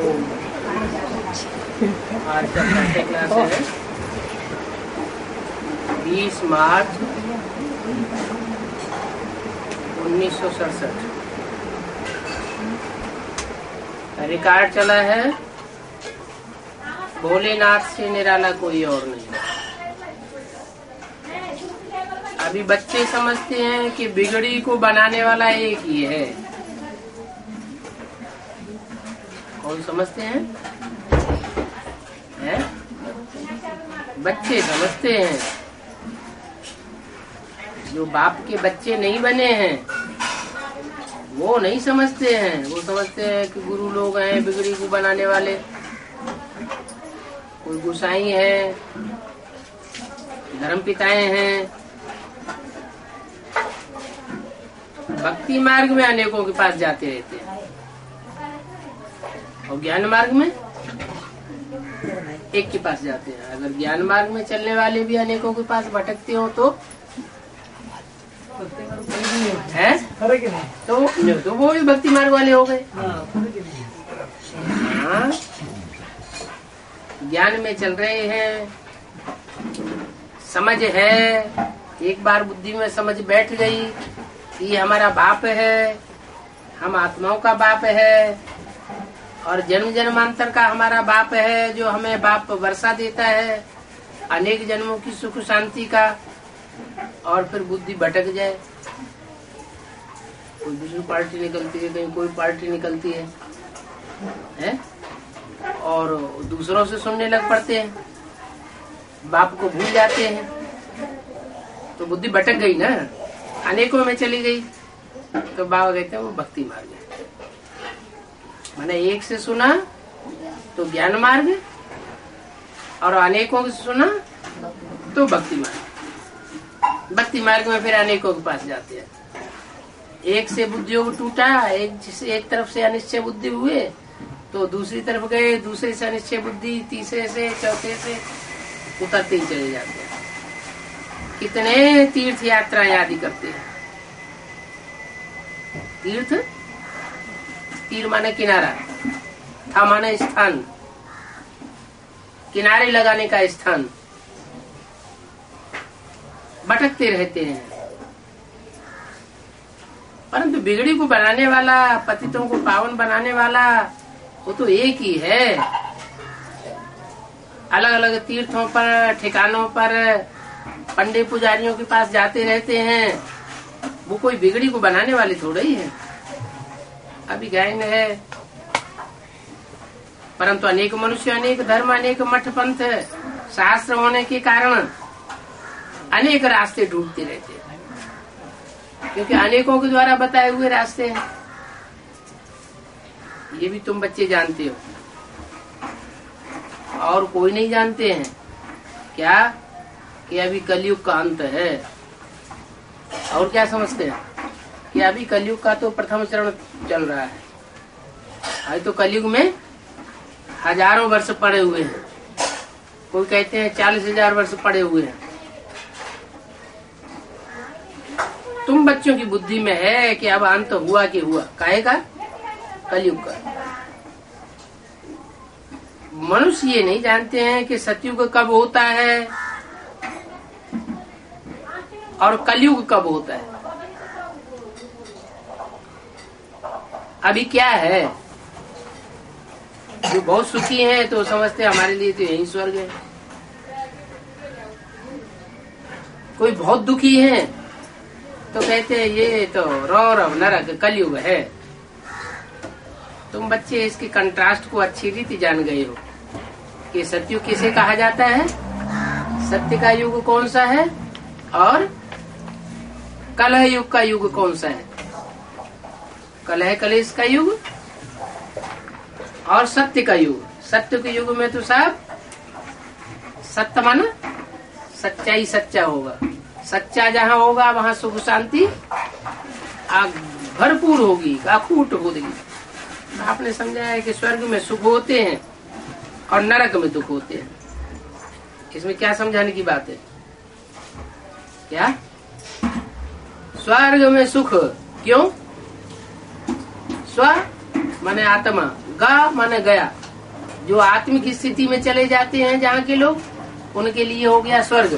आज का first class है 20 मार्च 1967। रिकॉर्ड चला है भोलेनाथ से निराला कोई और नहीं। अभी बच्चे समझते हैं कि बिगड़ी को बनाने वाला एक ही है। कौन समझते हैं? बच्चे समझते हैं। जो बाप के बच्चे नहीं बने हैं वो नहीं समझते हैं। वो समझते हैं कि गुरु लोग हैं बिगड़ी को बनाने वाले, कोई गुसाई है, धर्म पिताएं हैं। भक्ति मार्ग में अनेकों के पास जाते रहते हैं और ज्ञान मार्ग में एक के पास जाते हैं। अगर ज्ञान मार्ग में चलने वाले भी अनेकों के पास भटकते हो तो है तो वो भी भक्ति मार्ग वाले हो गए। हाँ, ज्ञान में चल रहे हैं, समझ है, एक बार बुद्धि में समझ बैठ गई कि ये हमारा बाप है, हम आत्माओं का बाप है और जन्म जन्मांतर का हमारा बाप है, जो हमें बाप वर्षा देता है अनेक जन्मों की सुख शांति का। और फिर बुद्धि भटक जाए, कोई दूसरी पार्टी निकलती है, कहीं कोई पार्टी निकलती है और दूसरों से सुनने लग पड़ते हैं, बाप को भूल जाते हैं, तो बुद्धि भटक गई ना, अनेकों में चली गई। तो बाबा कहते हैं वो भक्ति मार्ग है। मैंने एक से सुना तो ज्ञान मार्ग और अनेकों से सुना तो भक्ति मार्ग। भक्ति मार्ग में फिर अनेकों के पास जाते हैं। एक से बुद्धियों को टूटा, एक तरफ से अनिश्चय बुद्धि हुए तो दूसरी तरफ गए, दूसरे से अनिश्चय बुद्धि, तीसरे से, चौथे से उतरते ही चले जाते हैं। कितने तीर्थ यात्राएं आदि करते हैं। तीर्थ, तीर माने किनारा, था माने स्थान, किनारे लगाने का स्थान। भटकते रहते हैं, परंतु बिगड़ी को बनाने वाला, पतितों को पावन बनाने वाला वो तो एक ही है। अलग अलग तीर्थों पर, ठिकानों पर, पंडित पुजारियों के पास जाते रहते हैं, वो कोई बिगड़ी को बनाने वाले थोड़ा ही है। अभी गायन है, परंतु अनेक मनुष्य, अनेक धर्म, अनेक मठ पंथ, शास्त्र होने के कारण अनेक रास्ते ढूंढते रहते हैं, क्योंकि अनेकों के द्वारा बताए हुए रास्ते हैं। ये भी तुम बच्चे जानते हो और कोई नहीं जानते हैं क्या कि अभी कलयुग का अंत है। और क्या समझते हैं कि अभी कलयुग का तो प्रथम चरण चल रहा है। अभी तो कलयुग में हजारों वर्ष पड़े हुए हैं, कोई कहते हैं 40,000 वर्ष पड़े हुए हैं। तुम बच्चों की बुद्धि में है कि अब अंत हुआ कि हुआ, काहे का? कलयुग का। मनुष्य ये नहीं जानते हैं कि सतयुग कब होता है और कलयुग कब होता है। अभी क्या है, जो बहुत सुखी हैं तो समझते हैं हमारे लिए तो यही स्वर्ग है। कोई बहुत दुखी है तो कहते हैं ये तो रौरव नरक कलयुग है। तुम बच्चे इसके कंट्रास्ट को अच्छी रीति जान गए हो कि सतयुग किसे कहा जाता है, सत्य का युग कौन सा है और कलह युग का युग कौन सा है। कलह कलेश का युग और सत्य का युग। सत्य के युग में तो सब सत्य माना सच्चाई, सच्चा होगा। सच्चा जहाँ होगा वहाँ सुख शांति भरपूर होगी, अखूट होगी। आपने समझा है कि स्वर्ग में सुख होते हैं और नरक में दुख होते हैं। इसमें क्या समझाने की बात है? क्या स्वर्ग में सुख क्यों? स्व माने आत्मा, ग गा माने गया, जो आत्मिक स्थिति में चले जाते हैं जहाँ के लोग, उनके लिए हो गया स्वर्ग।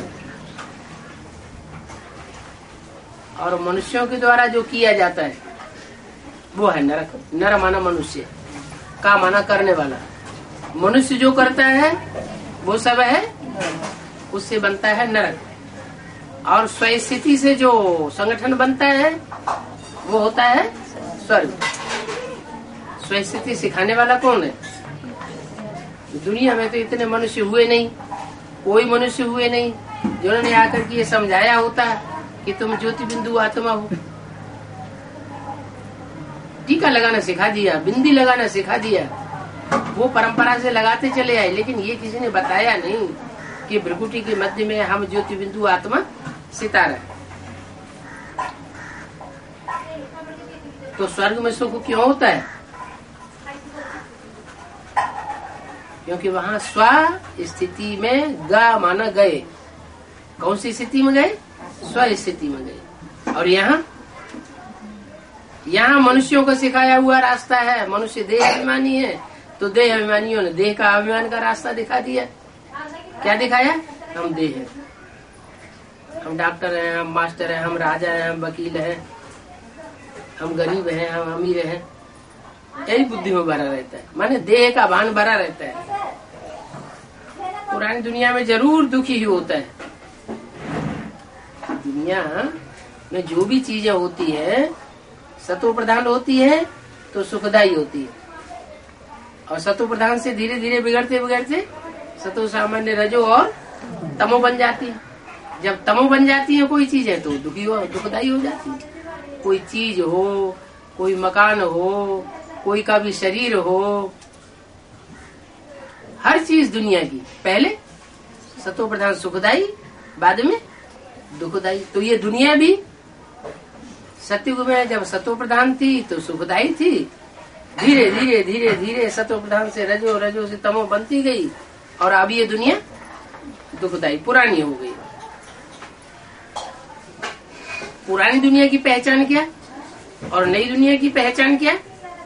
और मनुष्यों के द्वारा जो किया जाता है वो है नरक। नर माना मनुष्य, का माना करने वाला। मनुष्य जो करता है वो सब है, उससे बनता है नरक। और स्वस्थिति से जो संगठन बनता है वो होता है स्वर्ग। स्वस्थिति सिखाने वाला कौन है? दुनिया में तो इतने मनुष्य हुए नहीं, कोई मनुष्य हुए नहीं जिन्होंने आकर के ये समझाया होता कि तुम ज्योति बिंदु आत्मा हो। टीका लगाना सिखा दिया, बिंदी लगाना सिखा दिया, वो परंपरा से लगाते चले आए, लेकिन ये किसी ने बताया नहीं कि भ्रकुटी के मध्य में हम ज्योति बिंदु आत्मा सितारा। तो स्वर्ग में सुख क्यों होता है? क्योंकि वहाँ स्व स्थिति में गा माना गए। कौन सी स्थिति में गए? स्व स्थिति में गए। और यहाँ मनुष्यों को सिखाया हुआ रास्ता है। मनुष्य देह अभिमानी है, तो देह अभिमानियों ने देह का अभिमान का रास्ता दिखा दिया। क्या दिखाया? हम देह है, हम डॉक्टर हैं, हम मास्टर हैं, हम राजा हैं, हम वकील हैं, हम गरीब हैं, हम अमीर हैं। यही बुद्धि में भरा रहता है, माने देह का भान भरा रहता है। पुरानी दुनिया में जरूर दुखी ही होता है। दुनिया में जो भी चीजें होती है सतो प्रधान होती है तो सुखदायी होती है, और सतो प्रधान से धीरे धीरे बिगड़ते बिगड़ते सतो सामान्य रजो और तमो बन जाती है। जब तमो बन जाती है कोई चीज है तो दुखदायी हो जाती है। कोई चीज हो, कोई मकान हो, कोई का भी शरीर हो, हर चीज दुनिया की पहले सतो प्रधान सुखदायी, बाद में दुखदायी। तो ये दुनिया भी सतयुग में जब सतो प्रधान थी तो सुखदायी थी, धीरे धीरे धीरे धीरे सतो प्रधान से रजो, रजो से तमो बनती गई, और अब ये दुनिया दुखदायी पुरानी हो गई। पुरानी दुनिया की पहचान क्या और नई दुनिया की पहचान क्या?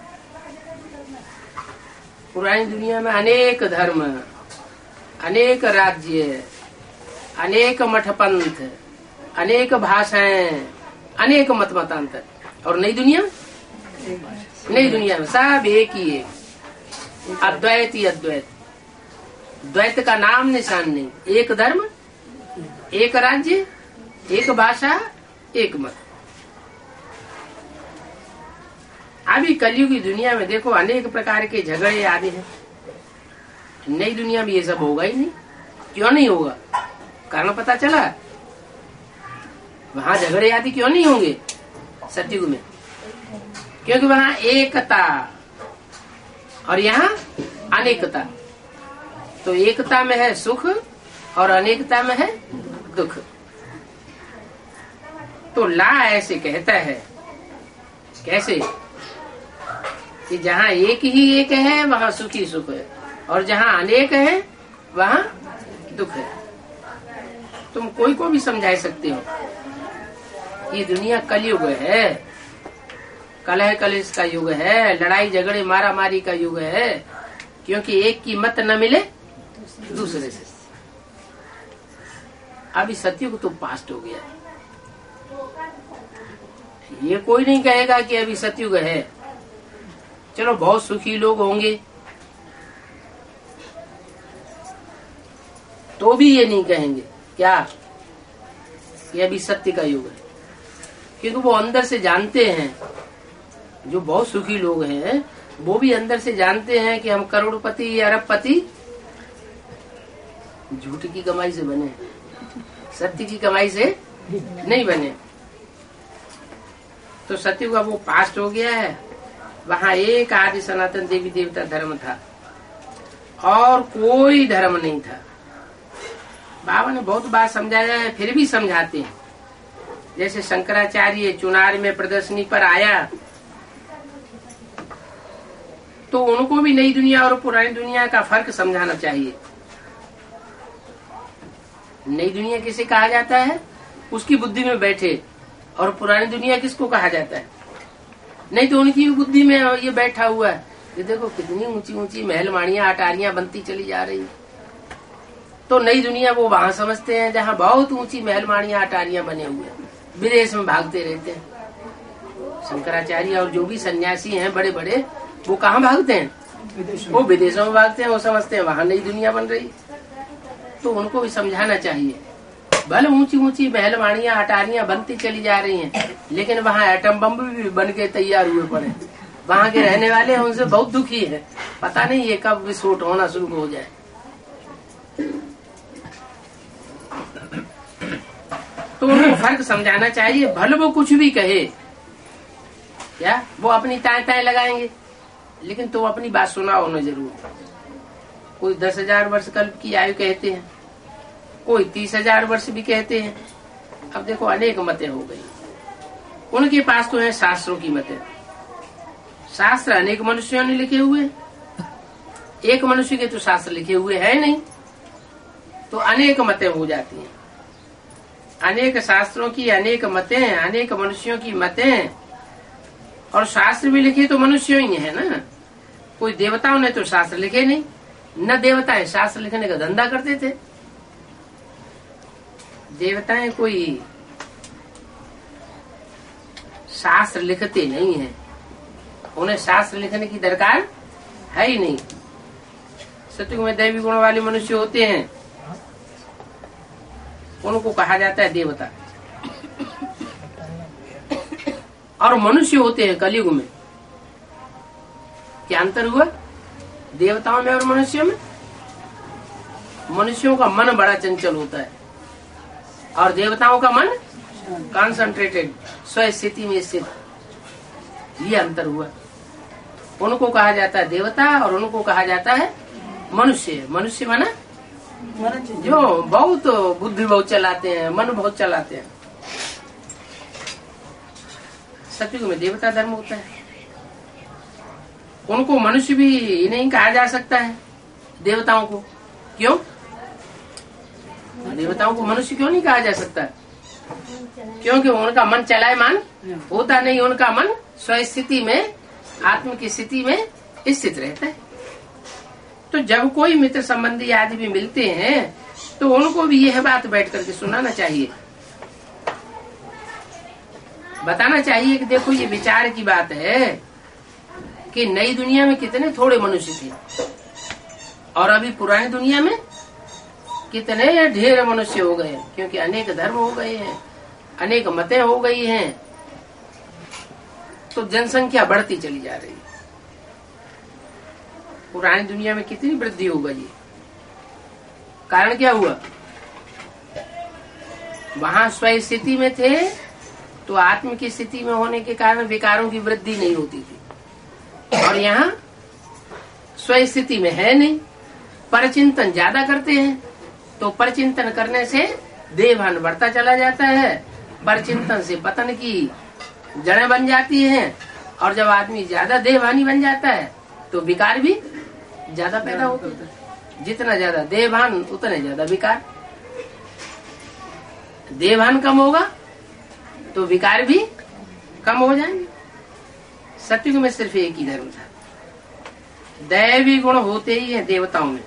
पुरानी दुनिया में अनेक धर्म, अनेक राज्य, अनेक मठपंथ, अनेक भाषाएं, अनेक मत मतांतर। और नई दुनिया में सब एक ही है, अद्वैत ही अद्वैत। द्वैत का नाम निशान नहीं। एक धर्म, एक राज्य, एक भाषा, एक मत। अभी कलयुग की दुनिया में देखो अनेक प्रकार के झगड़े आदि हैं। नई दुनिया में ये सब होगा ही नहीं। क्यों नहीं होगा? कारण पता चला। वहाँ झगड़े आदि क्यों नहीं होंगे सतयुग में? क्योंकि वहाँ एकता और यहाँ अनेकता। तो एकता में है सुख और अनेकता में है दुख। तो ला ऐसे कहता है, कैसे कि जहाँ एक ही एक है वहाँ सुख ही सुख है, और जहाँ अनेक है वहाँ दुख है। तुम कोई को भी समझा सकते हो। ये दुनिया कलयुग है, कलह कलेश का युग है, लड़ाई झगड़े मारा मारी का युग है। क्योंकि एक की मत न मिले दूसरे से। अभी सतयुग तो पास्ट हो गया। ये कोई नहीं कहेगा कि अभी सतयुग है। चलो बहुत सुखी लोग होंगे तो भी ये नहीं कहेंगे क्या ये अभी सत्य का युग है, क्योंकि वो अंदर से जानते हैं। जो बहुत सुखी लोग हैं वो भी अंदर से जानते हैं कि हम करोड़पति या अरबपति झूठ की कमाई से बने, सत्य की कमाई से नहीं बने। तो सतयुग का वो पास्ट हो गया है। वहाँ एक आदि सनातन देवी देवता धर्म था और कोई धर्म नहीं था। बाबा ने बहुत बार समझाया है, फिर भी समझाते हैं। जैसे शंकराचार्य चुनार में प्रदर्शनी पर आया तो उनको भी नई दुनिया और पुरानी दुनिया का फर्क समझाना चाहिए। नई दुनिया किसे कहा जाता है? उसकी बुद्धि में बैठे। और पुरानी दुनिया किसको कहा जाता है? नहीं तो उनकी बुद्धि में ये बैठा हुआ है, कि देखो कितनी ऊंची ऊंची महलमाड़ियां अटारियां बनती चली जा रही। तो नई दुनिया वो वहां समझते हैं जहाँ बहुत ऊंची महलमाड़ियां अटारियां बने हुए हैं, विदेश में भागते रहते हैं। शंकराचार्य और जो भी सन्यासी हैं बड़े बड़े, वो कहाँ भागते हैं? वो विदेशों में भागते हैं। वो समझते हैं वहां नई दुनिया बन रही। तो उनको भी समझाना चाहिए, भले ऊंची ऊंची महलमाड़ियां अटारियां बनती चली जा रही हैं, लेकिन वहाँ एटम बम भी बन के तैयार हुए पड़े। वहाँ के रहने वाले हैं उनसे बहुत दुखी है, पता नहीं ये कब विस्फोट होना शुरू हो जाए। तो उनको फर्क समझाना चाहिए। भले वो कुछ भी कहे, क्या वो अपनी ताए ताए लगाएंगे, लेकिन तो अपनी बात सुनाओ उन्हें जरूर। कोई 10,000 वर्ष कल्प की आयु कहते हैं, कोई 30,000 वर्ष भी कहते हैं। अब देखो अनेक मतें हो गई। उनके पास तो है शास्त्रों की मतें। शास्त्र अनेक मनुष्यों ने लिखे हुए, एक मनुष्य के तो शास्त्र लिखे हुए है नहीं, तो अनेक मतें हो जाती हैं। अनेक शास्त्रों की अनेक मतें, अनेक मनुष्यों की मतें, और शास्त्र भी लिखे तो मनुष्यों ही है ना। कोई देवताओं ने तो शास्त्र लिखे नहीं, न देवताएं शास्त्र लिखने का धंधा करते थे। देवताएं कोई शास्त्र लिखते नहीं है, उन्हें शास्त्र लिखने की दरकार है ही नहीं। सतयुग में दैवी गुण वाले मनुष्य होते हैं, उनको कहा जाता है देवता। और मनुष्य होते हैं कलयुग में। क्या अंतर हुआ देवताओं में और मनुष्यों में? मनुष्यों का मन बड़ा चंचल होता है और देवताओं का मन कॉन्सेंट्रेटेड, स्व स्थिति में स्थित। ये अंतर हुआ। उनको कहा जाता है देवता और उनको कहा जाता है मनुष्य। मनुष्य माना जो बहुत बुद्धि बहुत चलाते हैं, मन बहुत चलाते हैं। सतयुग में देवता धर्म होता है। उनको मनुष्य भी नहीं कहा जा सकता है, देवताओं को। क्यों? देवताओं को मनुष्य क्यों नहीं कहा जा सकता? क्योंकि उनका मन चलायमान होता नहीं, उनका मन स्वस्थिति में, आत्म की स्थिति में स्थित रहता है। तो जब कोई मित्र संबंधी आदि भी मिलते हैं तो उनको भी यह बात बैठ करके सुनाना चाहिए, बताना चाहिए कि देखो ये विचार की बात है कि नई दुनिया में कितने थोड़े मनुष्य थे और अभी पुरानी दुनिया में कितने ढेर मनुष्य हो गए, क्योंकि अनेक धर्म हो गए हैं, अनेक मतें हो गई हैं, तो जनसंख्या बढ़ती चली जा रही है। पुरानी दुनिया में कितनी वृद्धि हो गई, कारण क्या हुआ? वहां स्व स्थिति में थे तो आत्म की स्थिति में होने के कारण विकारों की वृद्धि नहीं होती थी, और यहाँ स्व स्थिति में है नहीं, परचिंतन ज्यादा करते हैं, तो परचिंतन करने से देहभान बढ़ता चला जाता है, परचिंतन से पतन की जड़ें बन जाती हैं, और जब आदमी ज्यादा देहभानी बन जाता है तो विकार भी ज्यादा पैदा होता है। जितना ज्यादा देहभान उतने ज्यादा विकार। देहभान कम होगा तो विकार भी कम हो जाएंगे। सतयुग में सिर्फ एक ही धर्म था, दैवी गुण होते ही है देवताओं में।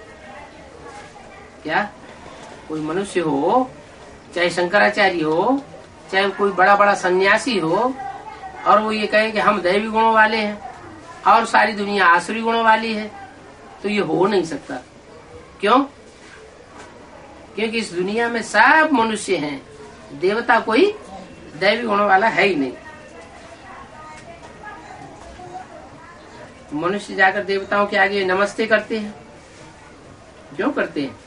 क्या कोई मनुष्य हो, चाहे शंकराचार्य हो, चाहे कोई बड़ा बड़ा सन्यासी हो, और वो ये कहे कि हम दैवी गुणों वाले हैं और सारी दुनिया आसुरी गुणों वाली है, तो ये हो नहीं सकता। क्यों? क्योंकि इस दुनिया में सब मनुष्य हैं, देवता कोई दैवी गुणों वाला है ही नहीं। मनुष्य जाकर देवताओं के आगे नमस्ते करते हैं। क्यों करते हैं?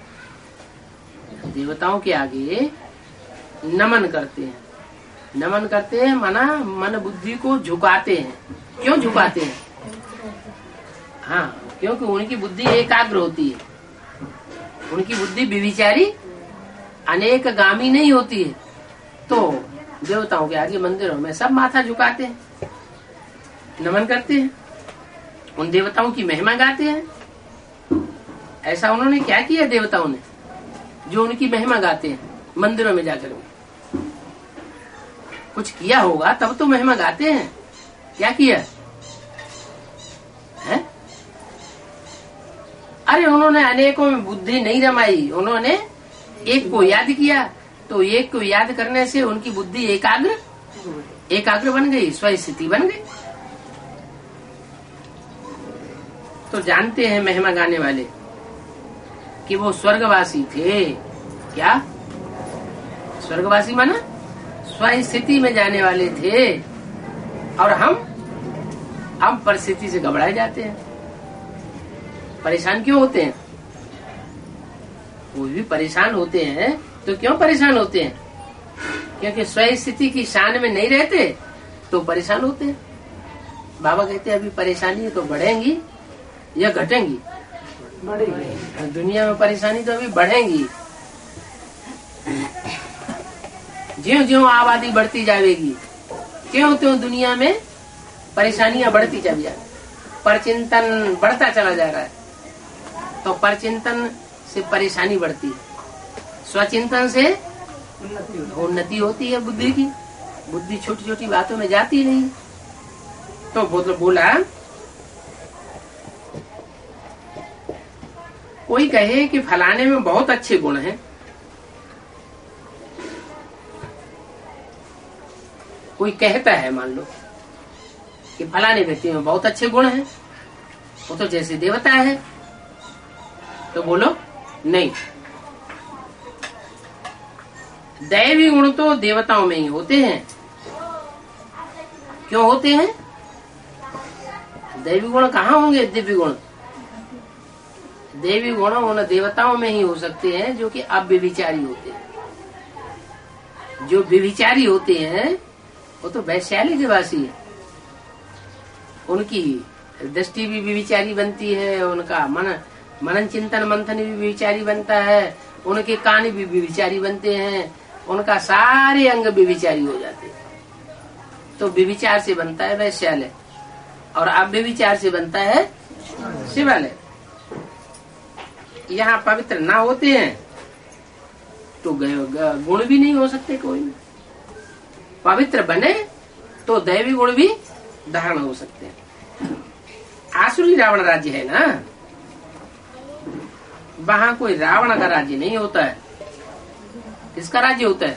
देवताओं के आगे नमन करते हैं। नमन करते हैं माना मन बुद्धि को झुकाते हैं। क्यों झुकाते हैं? हाँ, क्योंकि उनकी बुद्धि एकाग्र होती है, उनकी बुद्धि विविचारी अनेक गामी नहीं होती है। तो देवताओं के आगे मंदिरों में सब माथा झुकाते हैं, नमन करते हैं, उन देवताओं की महिमा गाते हैं। ऐसा उन्होंने क्या किया देवताओं ने, जो उनकी महिमा गाते हैं मंदिरों में जाकर? कुछ किया होगा तब तो महिमा गाते हैं। क्या किया? अरे उन्होंने अनेकों में बुद्धि नहीं रमाई, उन्होंने एक को याद किया, तो एक को याद करने से उनकी बुद्धि एकाग्र बन गई, स्वस्थिति बन गई। तो जानते हैं महिमा गाने वाले कि वो स्वर्गवासी थे। क्या स्वर्गवासी माना स्वस्थिति में जाने वाले थे, और हम परिस्थिति से घबराए जाते हैं। परेशान क्यों होते हैं? वो भी परेशान होते हैं, तो क्यों परेशान होते हैं? क्योंकि स्वस्थिति की शान में नहीं रहते तो परेशान होते हैं। बाबा कहते हैं अभी परेशानी तो बढ़ेंगी या घटेंगी? बढ़ेगी। दुनिया में परेशानी तो अभी बढ़ेंगी। ज्यों ज्यों आबादी बढ़ती जाएगी, क्यों त्यों दुनिया में परेशानियां बढ़ती चली जाए, परचिंतन बढ़ता चला जा रहा है। तो परचिंतन से परेशानी बढ़ती है, स्वचिंतन से उन्नति होती है बुद्धि की। बुद्धि छोटी छोटी बातों में जाती नहीं। तो बोला कोई कहे कि फलाने में बहुत अच्छे गुण हैं, कोई कहता है मान लो कि फलाने व्यक्ति में बहुत अच्छे गुण हैं, वो तो जैसे देवता है, तो बोलो नहीं, दैवी गुण तो देवताओं में ही होते हैं। क्यों होते हैं? दैवी गुण कहाँ होंगे? दिव्य गुण, देवी गुण उन देवताओं में ही हो सकते हैं जो कि अव्यभिचारी होते हैं। जो व्यभिचारी होते हैं वो तो वैश्यालय के वासी है, उनकी दृष्टि भी व्यभिचारी बनती है, उनका मनन चिंतन मंथन भी व्यभिचारी बनता है, उनके कान भी व्यभिचारी बनते हैं, उनका सारे अंग व्यभिचारी हो जाते हैं। तो व्यभिचार से बनता है वैश्यालय और अव्यभिचार से बनता है शिवालय। यहाँ पवित्र ना होते हैं तो गुण भी नहीं हो सकते कोई में। पवित्र बने तो दैवी गुण भी धारण हो सकते हैं। आसुरी रावण राज्य है ना, वहाँ कोई रावण का राज्य नहीं होता है। किसका राज्य होता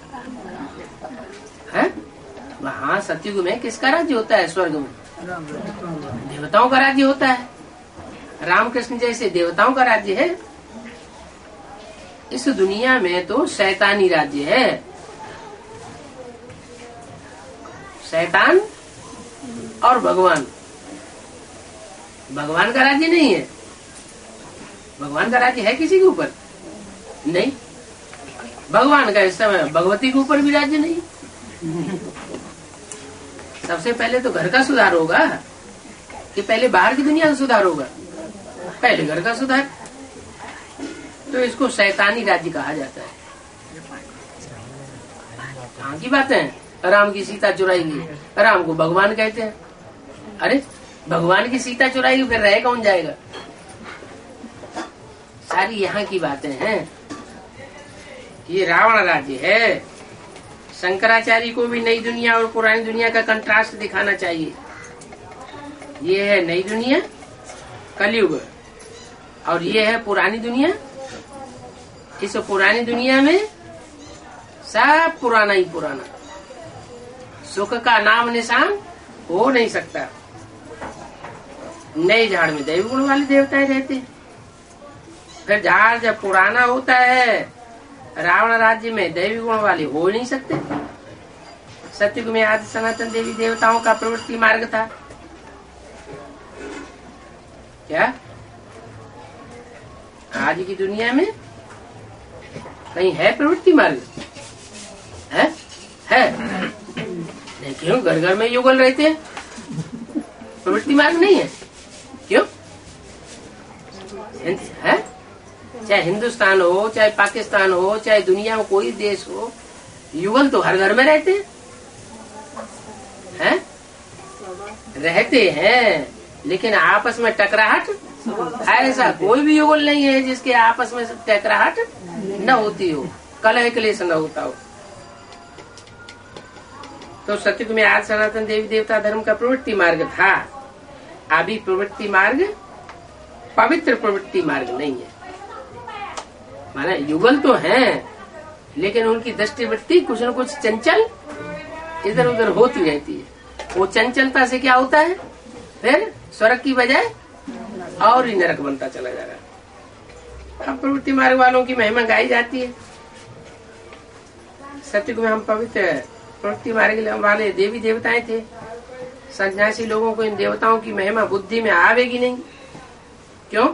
है? वहाँ सतयुग में किसका राज्य होता है? स्वर्ग में देवताओं का राज्य होता है। रामकृष्ण जैसे देवताओं का राज्य है। इस दुनिया में तो शैतानी राज्य है। शैतान और भगवान, भगवान का राज्य नहीं है। भगवान का राज्य है किसी के ऊपर? नहीं। भगवान का इस समय भगवती के ऊपर भी राज्य नहीं। सबसे पहले तो घर का सुधार होगा कि पहले बाहर की दुनिया का सुधार होगा? पहले घर का सुधार। तो इसको शैतानी राज्य कहा जाता है। कहाँ की बात है? राम की सीता चुराएगी, राम को भगवान कहते हैं। अरे भगवान की सीता चुराएगी फिर रह कौन जाएगा? सारी यहाँ की बातें हैं। ये रावण राज्य है। शंकराचार्य को भी नई दुनिया और पुरानी दुनिया का कंट्रास्ट दिखाना चाहिए। ये है नई दुनिया कलयुग और ये है पुरानी दुनिया। इस पुरानी दुनिया में सब पुराना ही पुराना, सुख का नाम निशान हो नहीं सकता। नए झाड़ में दैवी गुण वाले देवताएं रहते हैं। फिर झाड़ जब पुराना होता है, रावण राज्य में दैवी गुण वाले हो नहीं सकते। सतयुग में आदि सनातन देवी देवताओं का प्रवृत्ति मार्ग था। क्या आज की दुनिया में कहीं है प्रवृत्ति मार्ग? है? क्यों घर घर में युगल रहते हैं, प्रवृत्ति मार्ग नहीं है? क्यों है? चाहे हिंदुस्तान हो, चाहे पाकिस्तान हो, चाहे दुनिया में कोई देश हो, युगल तो हर घर में रहते हैं। रहते हैं, लेकिन आपस में टकराहट ऐसा कोई भी युगल नहीं है जिसके आपस में टकराहट न होती हो, कलह क्लेश न होता हो। तो सतयुग में आज सनातन देवी देवता धर्म का प्रवृत्ति मार्ग था। अभी प्रवृत्ति मार्ग पवित्र प्रवृत्ति मार्ग नहीं है। माना युगल तो हैं, लेकिन उनकी दृष्टिवृत्ति कुछ न कुछ चंचल इधर उधर होती रहती है। वो चंचलता से क्या होता है, फिर स्वर्ग की बजाय और ही नरक बनता चला जा रहा है। अब प्रवृत्ति मार्ग वालों की महिमा गाई जाती है। सत्युग में हम पवित्र प्रवृत्ति मार्ग वाले देवी देवताएं थे। सन्यासी लोगों को इन देवताओं की महिमा बुद्धि में आवेगी नहीं। क्यों?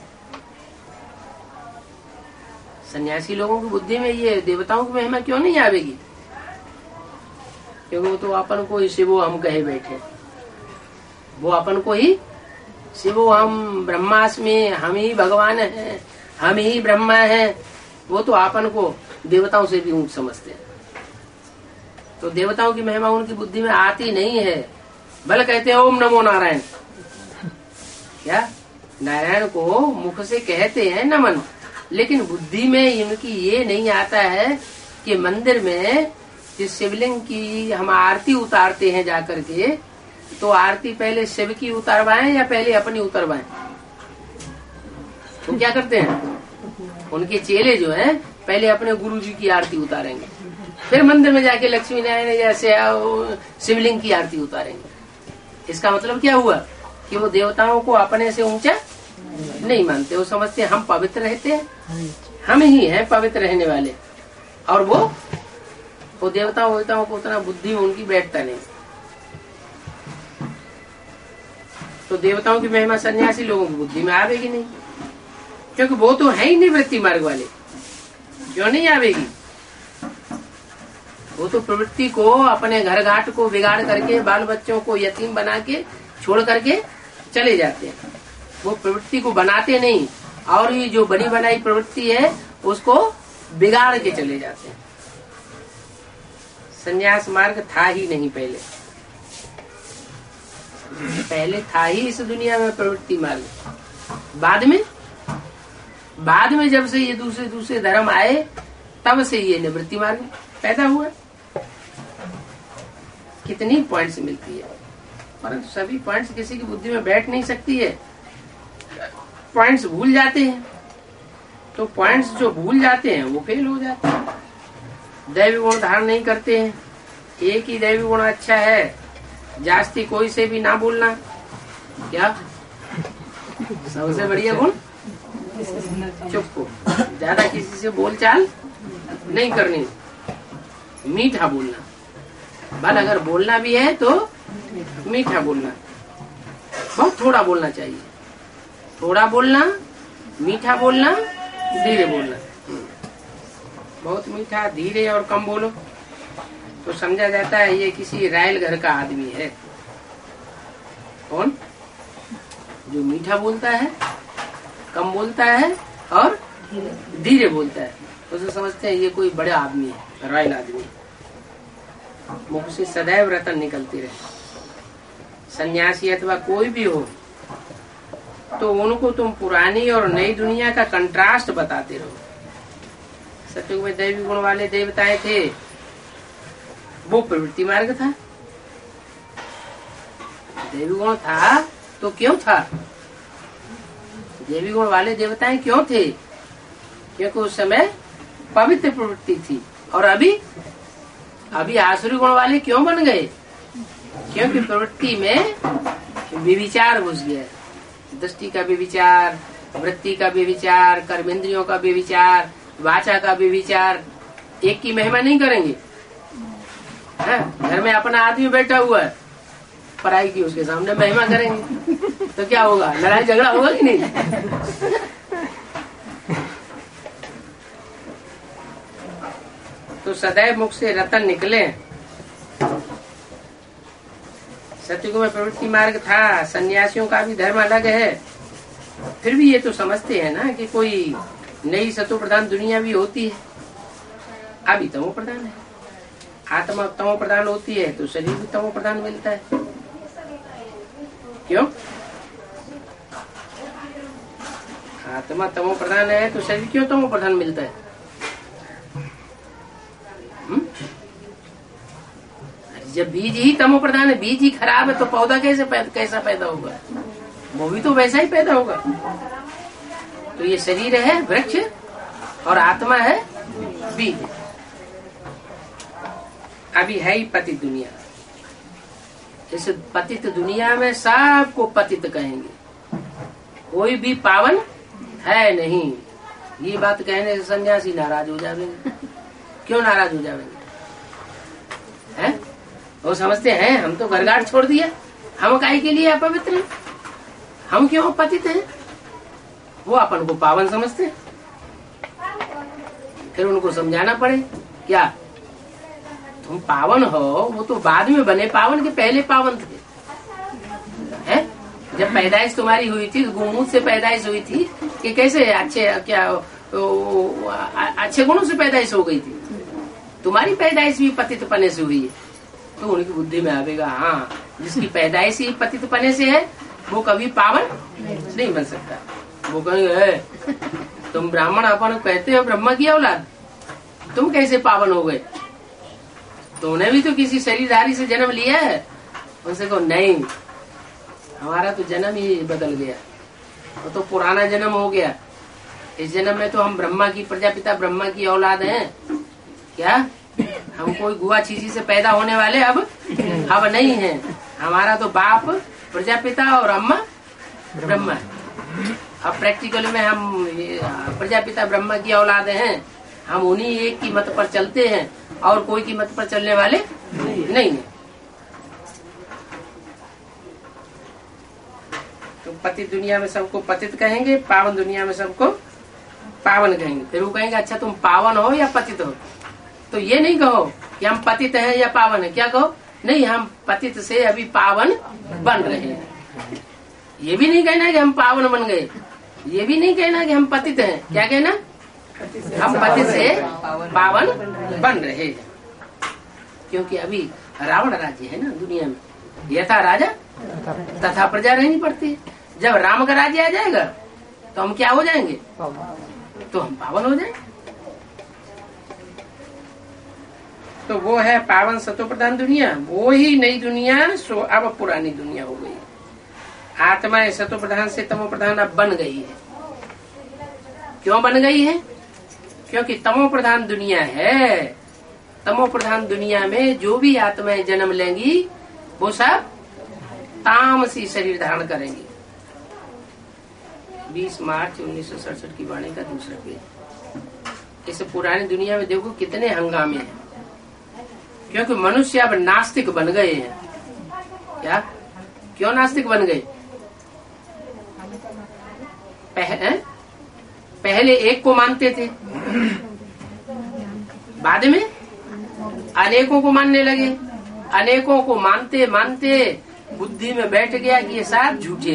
सन्यासी लोगों की बुद्धि में ये देवताओं की महिमा क्यों नहीं आवेगी? क्योंकि वो तो अपन को ही शिवो हम कहे बैठे। वो अपन को ही शिवो हम ब्रह्मास्मि, हम ही भगवान हैं, हम ही ब्रह्मा हैं। वो तो अपन को देवताओं से भी ऊंच समझते हैं। तो देवताओं की महिमा उनकी बुद्धि में आती नहीं है। भले कहते हैं ओम नमो नारायण, क्या नारायण को मुख से कहते हैं नमन, लेकिन बुद्धि में इनकी ये नहीं आता है कि मंदिर में जिस शिवलिंग की हम आरती उतारते हैं जाकर के, तो आरती पहले शिव की उतारवाएं या पहले अपनी उतारवाएं? तो क्या करते हैं उनके चेले जो हैं, पहले अपने गुरु जी की आरती उतारेंगे, फिर मंदिर में जाके लक्ष्मी नारायण जैसे शिवलिंग की आरती उतारेंगे। इसका मतलब क्या हुआ कि वो देवताओं को अपने से ऊंचा नहीं मानते। वो समझते हैं हम पवित्र रहते हैं, हम ही हैं पवित्र रहने वाले, और वो देवताओं को उतना बुद्धि में उनकी बैठता नहीं। तो देवताओं की महिमा सन्यासी लोगों की बुद्धि में आवेगी नहीं, क्योंकि वो तो है ही निवृत्ति मार्ग वाले। क्यों नहीं आवेगी? वो तो प्रवृत्ति को, अपने घर घाट को बिगाड़ करके, बाल बच्चों को यतीम बना के छोड़ करके चले जाते हैं। वो प्रवृत्ति को बनाते नहीं, और ये जो बनी बनाई प्रवृत्ति है उसको बिगाड़ के चले जाते हैं। संन्यास मार्ग था ही नहीं पहले। पहले था ही इस दुनिया में प्रवृत्ति मार्ग। बाद में जब से ये दूसरे धर्म आए, तब से ये निवृत्ति मार्ग पैदा हुआ। कितनी पॉइंट्स मिलती है, परंतु सभी पॉइंट्स किसी की बुद्धि में बैठ नहीं सकती है। पॉइंट्स भूल जाते हैं, तो पॉइंट्स जो भूल जाते हैं वो फेल हो जाते हैं। दैवी गुण धारण नहीं करते हैं। एक ही दैवी गुण अच्छा है, जास्ती कोई से भी ना बोलना। क्या सबसे बढ़िया गुण? चुप को, ज्यादा किसी से बोलचाल नहीं करनी, मीठा बोलना। बल अगर बोलना भी है तो मीठा बोलना, बहुत थोड़ा बोलना चाहिए। थोड़ा बोलना, मीठा बोलना, धीरे बोलना। बहुत मीठा, धीरे और कम बोलो तो समझा जाता है ये किसी रायल घर का आदमी है। कौन? जो मीठा बोलता है, कम बोलता है और धीरे बोलता है, उसे समझते हैं ये कोई बड़ा आदमी है, रायल आदमी। मुख से सदैव रतन निकलती रहे। सन्यासी अथवा कोई भी हो, तो उनको तुम पुरानी और नई दुनिया का कंट्रास्ट बताते रहो। सतयुग में दैवी गुण वाले देवताएं थे, वो प्रवृत्ति मार्ग था। देवी गुण था तो क्यों था? देवी गुण वाले देवताएं क्यों थे? क्योंकि उस समय पवित्र प्रवृत्ति थी। और अभी आसुरी गुण वाले क्यों बन गए? क्योंकि प्रवृत्ति में विविचार घुस गया। दृष्टि का विविचार, वृत्ति का विविचार, कर्मेंद्रियों का विविचार, वाचा का विविचार। एक की महिमा नहीं करेंगे। घर में अपना आदमी बैठा हुआ है, पराई की उसके सामने महिमा करेंगे तो क्या होगा? लड़ाई झगड़ा होगा कि नहीं? तो सदैव मुख से रतन निकले। सतयुग में प्रवृत्ति मार्ग था, सन्यासियों का भी धर्म अलग है। फिर भी ये तो समझते हैं ना कि कोई नई सतो प्रधान दुनिया भी होती है। अभी तमो प्रधान है, आत्मा तमो प्रधान होती है तो शरीर भी तमो प्रधान मिलता है। क्यों? आत्मा तमो प्रधान है तो शरीर क्यों तमो प्रधान मिलता है? जब बीज ही तमो प्रधान है, बीज ही खराब है, तो पौधा कैसा पैदा होगा? वो भी तो वैसा ही पैदा होगा। तो ये शरीर है वृक्ष और आत्मा है बीज। अभी है ही पतित दुनिया। इस पतित दुनिया में सबको पतित कहेंगे, कोई भी पावन है नहीं। ये बात कहने से सन्यासी नाराज हो जाएंगे। क्यों नाराज हो जाएंगे? हैं? वो समझते हैं हम तो घरगार छोड़ दिया, हम काहे के लिए अपवित्र हैं, हम क्यों पतित हैं? वो अपन को पावन समझते हैं। फिर उनको समझाना पड़े, क्या तुम पावन हो? वो तो बाद में बने पावन, के पहले पावन थे। हैं? जब पैदाइश तुम्हारी हुई थी, गोमूत्र से पैदाइश हुई थी कि कैसे अच्छे क्या अच्छे गुणों से पैदाइश हो गई थी? तुम्हारी पैदाइश भी पतित पने से हुई है। तो उनकी बुद्धि में आवेगा, हाँ जिसकी पैदाइश ही पतित पने से है वो कभी पावन नहीं बन सकता। वो कहेंगे तुम ब्राह्मण अपन कहते हो ब्रह्मा की औलाद, तुम कैसे पावन हो गए? तो उन्हें भी तो किसी शरीरधारी से जन्म लिया है। उनसे कहो नहीं, हमारा तो जन्म ही बदल गया, वो तो पुराना जन्म हो गया। इस जन्म में तो हम ब्रह्मा की प्रजापिता ब्रह्मा की औलाद हैं। क्या हम कोई गुआ चीजी से पैदा होने वाले अब नहीं है। हमारा तो बाप प्रजापिता और अम्मा ब्रह्मा है। अब प्रैक्टिकल में हम प्रजापिता ब्रह्मा की औलाद हैं। हम उन्हीं एक की मत पर चलते हैं और कोई की मत पर चलने वाले नहीं है। तो पतित दुनिया में सबको पतित कहेंगे, पावन दुनिया में सबको पावन कहेंगे। फिर वो कहेंगे अच्छा तुम पावन हो या पतित हो? तो ये नहीं कहो कि हम पतित हैं या पावन है। क्या कहो? नहीं, हम पतित से अभी पावन बन रहे हैं। ये भी नहीं कहना कि हम पावन बन गए, ये भी नहीं कहना कि हम पतित हैं। क्या कहना? हम पतित से पावन बन रहे हैं। क्योंकि अभी रावण राज्य है ना दुनिया में, यथा राजा तथा प्रजा रहनी पड़ती है। जब राम का राज्य आ जाएगा तो हम क्या हो जाएंगे? तो हम पावन हो जाएंगे। तो वो है पावन सतो प्रधान दुनिया, वो ही नई दुनिया। सो अब पुरानी दुनिया हो गई। आत्मा सतो प्रधान से तमो प्रधान अब बन गई है। क्यों बन गई है? क्योंकि तमो प्रधान दुनिया है। तमो प्रधान दुनिया में जो भी आत्माएं जन्म लेंगी वो सब तामसी शरीर धारण करेंगी। 20 मार्च 1967 की वाणी का दूसरा पेज। इस पुरानी दुनिया में देखो कितने हंगामे हैं, क्योंकि मनुष्य अब नास्तिक बन गए हैं। क्या? क्यों नास्तिक बन गए? पहले एक को मानते थे, बाद में अनेकों को मानने लगे। अनेकों को मानते मानते बुद्धि में बैठ गया कि ये सब झूठे।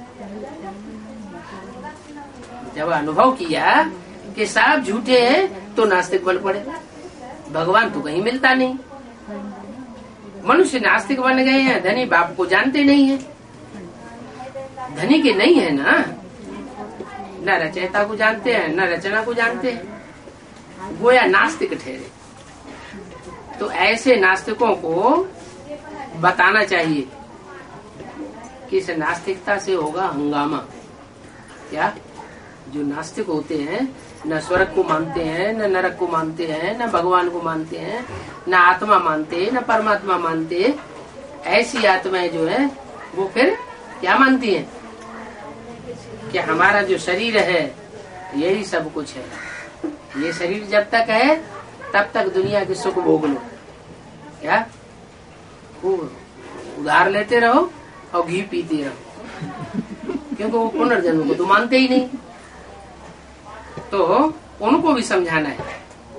जब अनुभव किया कि सब झूठे हैं तो नास्तिक बन पड़े। भगवान तो कहीं मिलता नहीं। मनुष्य नास्तिक बन गए हैं। धनी बाप को जानते नहीं है। धनी के नहीं है ना, न रचयिता को जानते हैं न रचना को जानते हैं, गोया नास्तिक ठहरे। तो ऐसे नास्तिकों को बताना चाहिए कि इस नास्तिकता से होगा हंगामा। क्या? जो नास्तिक होते हैं न स्वर्ग को मानते हैं, न नरक को मानते हैं, न भगवान को मानते हैं, न आत्मा मानते, न परमात्मा मानते, ऐसी आत्माएं जो है वो फिर क्या मानती हैं कि हमारा जो शरीर है यही सब कुछ है। ये शरीर जब तक है तब तक दुनिया के सुख भोग लो। क्या? खूब उधार लेते रहो और घी पीते रहो, क्योंकि वो पुनर्जन्म को तो मानते ही नहीं। तो उनको भी समझाना है।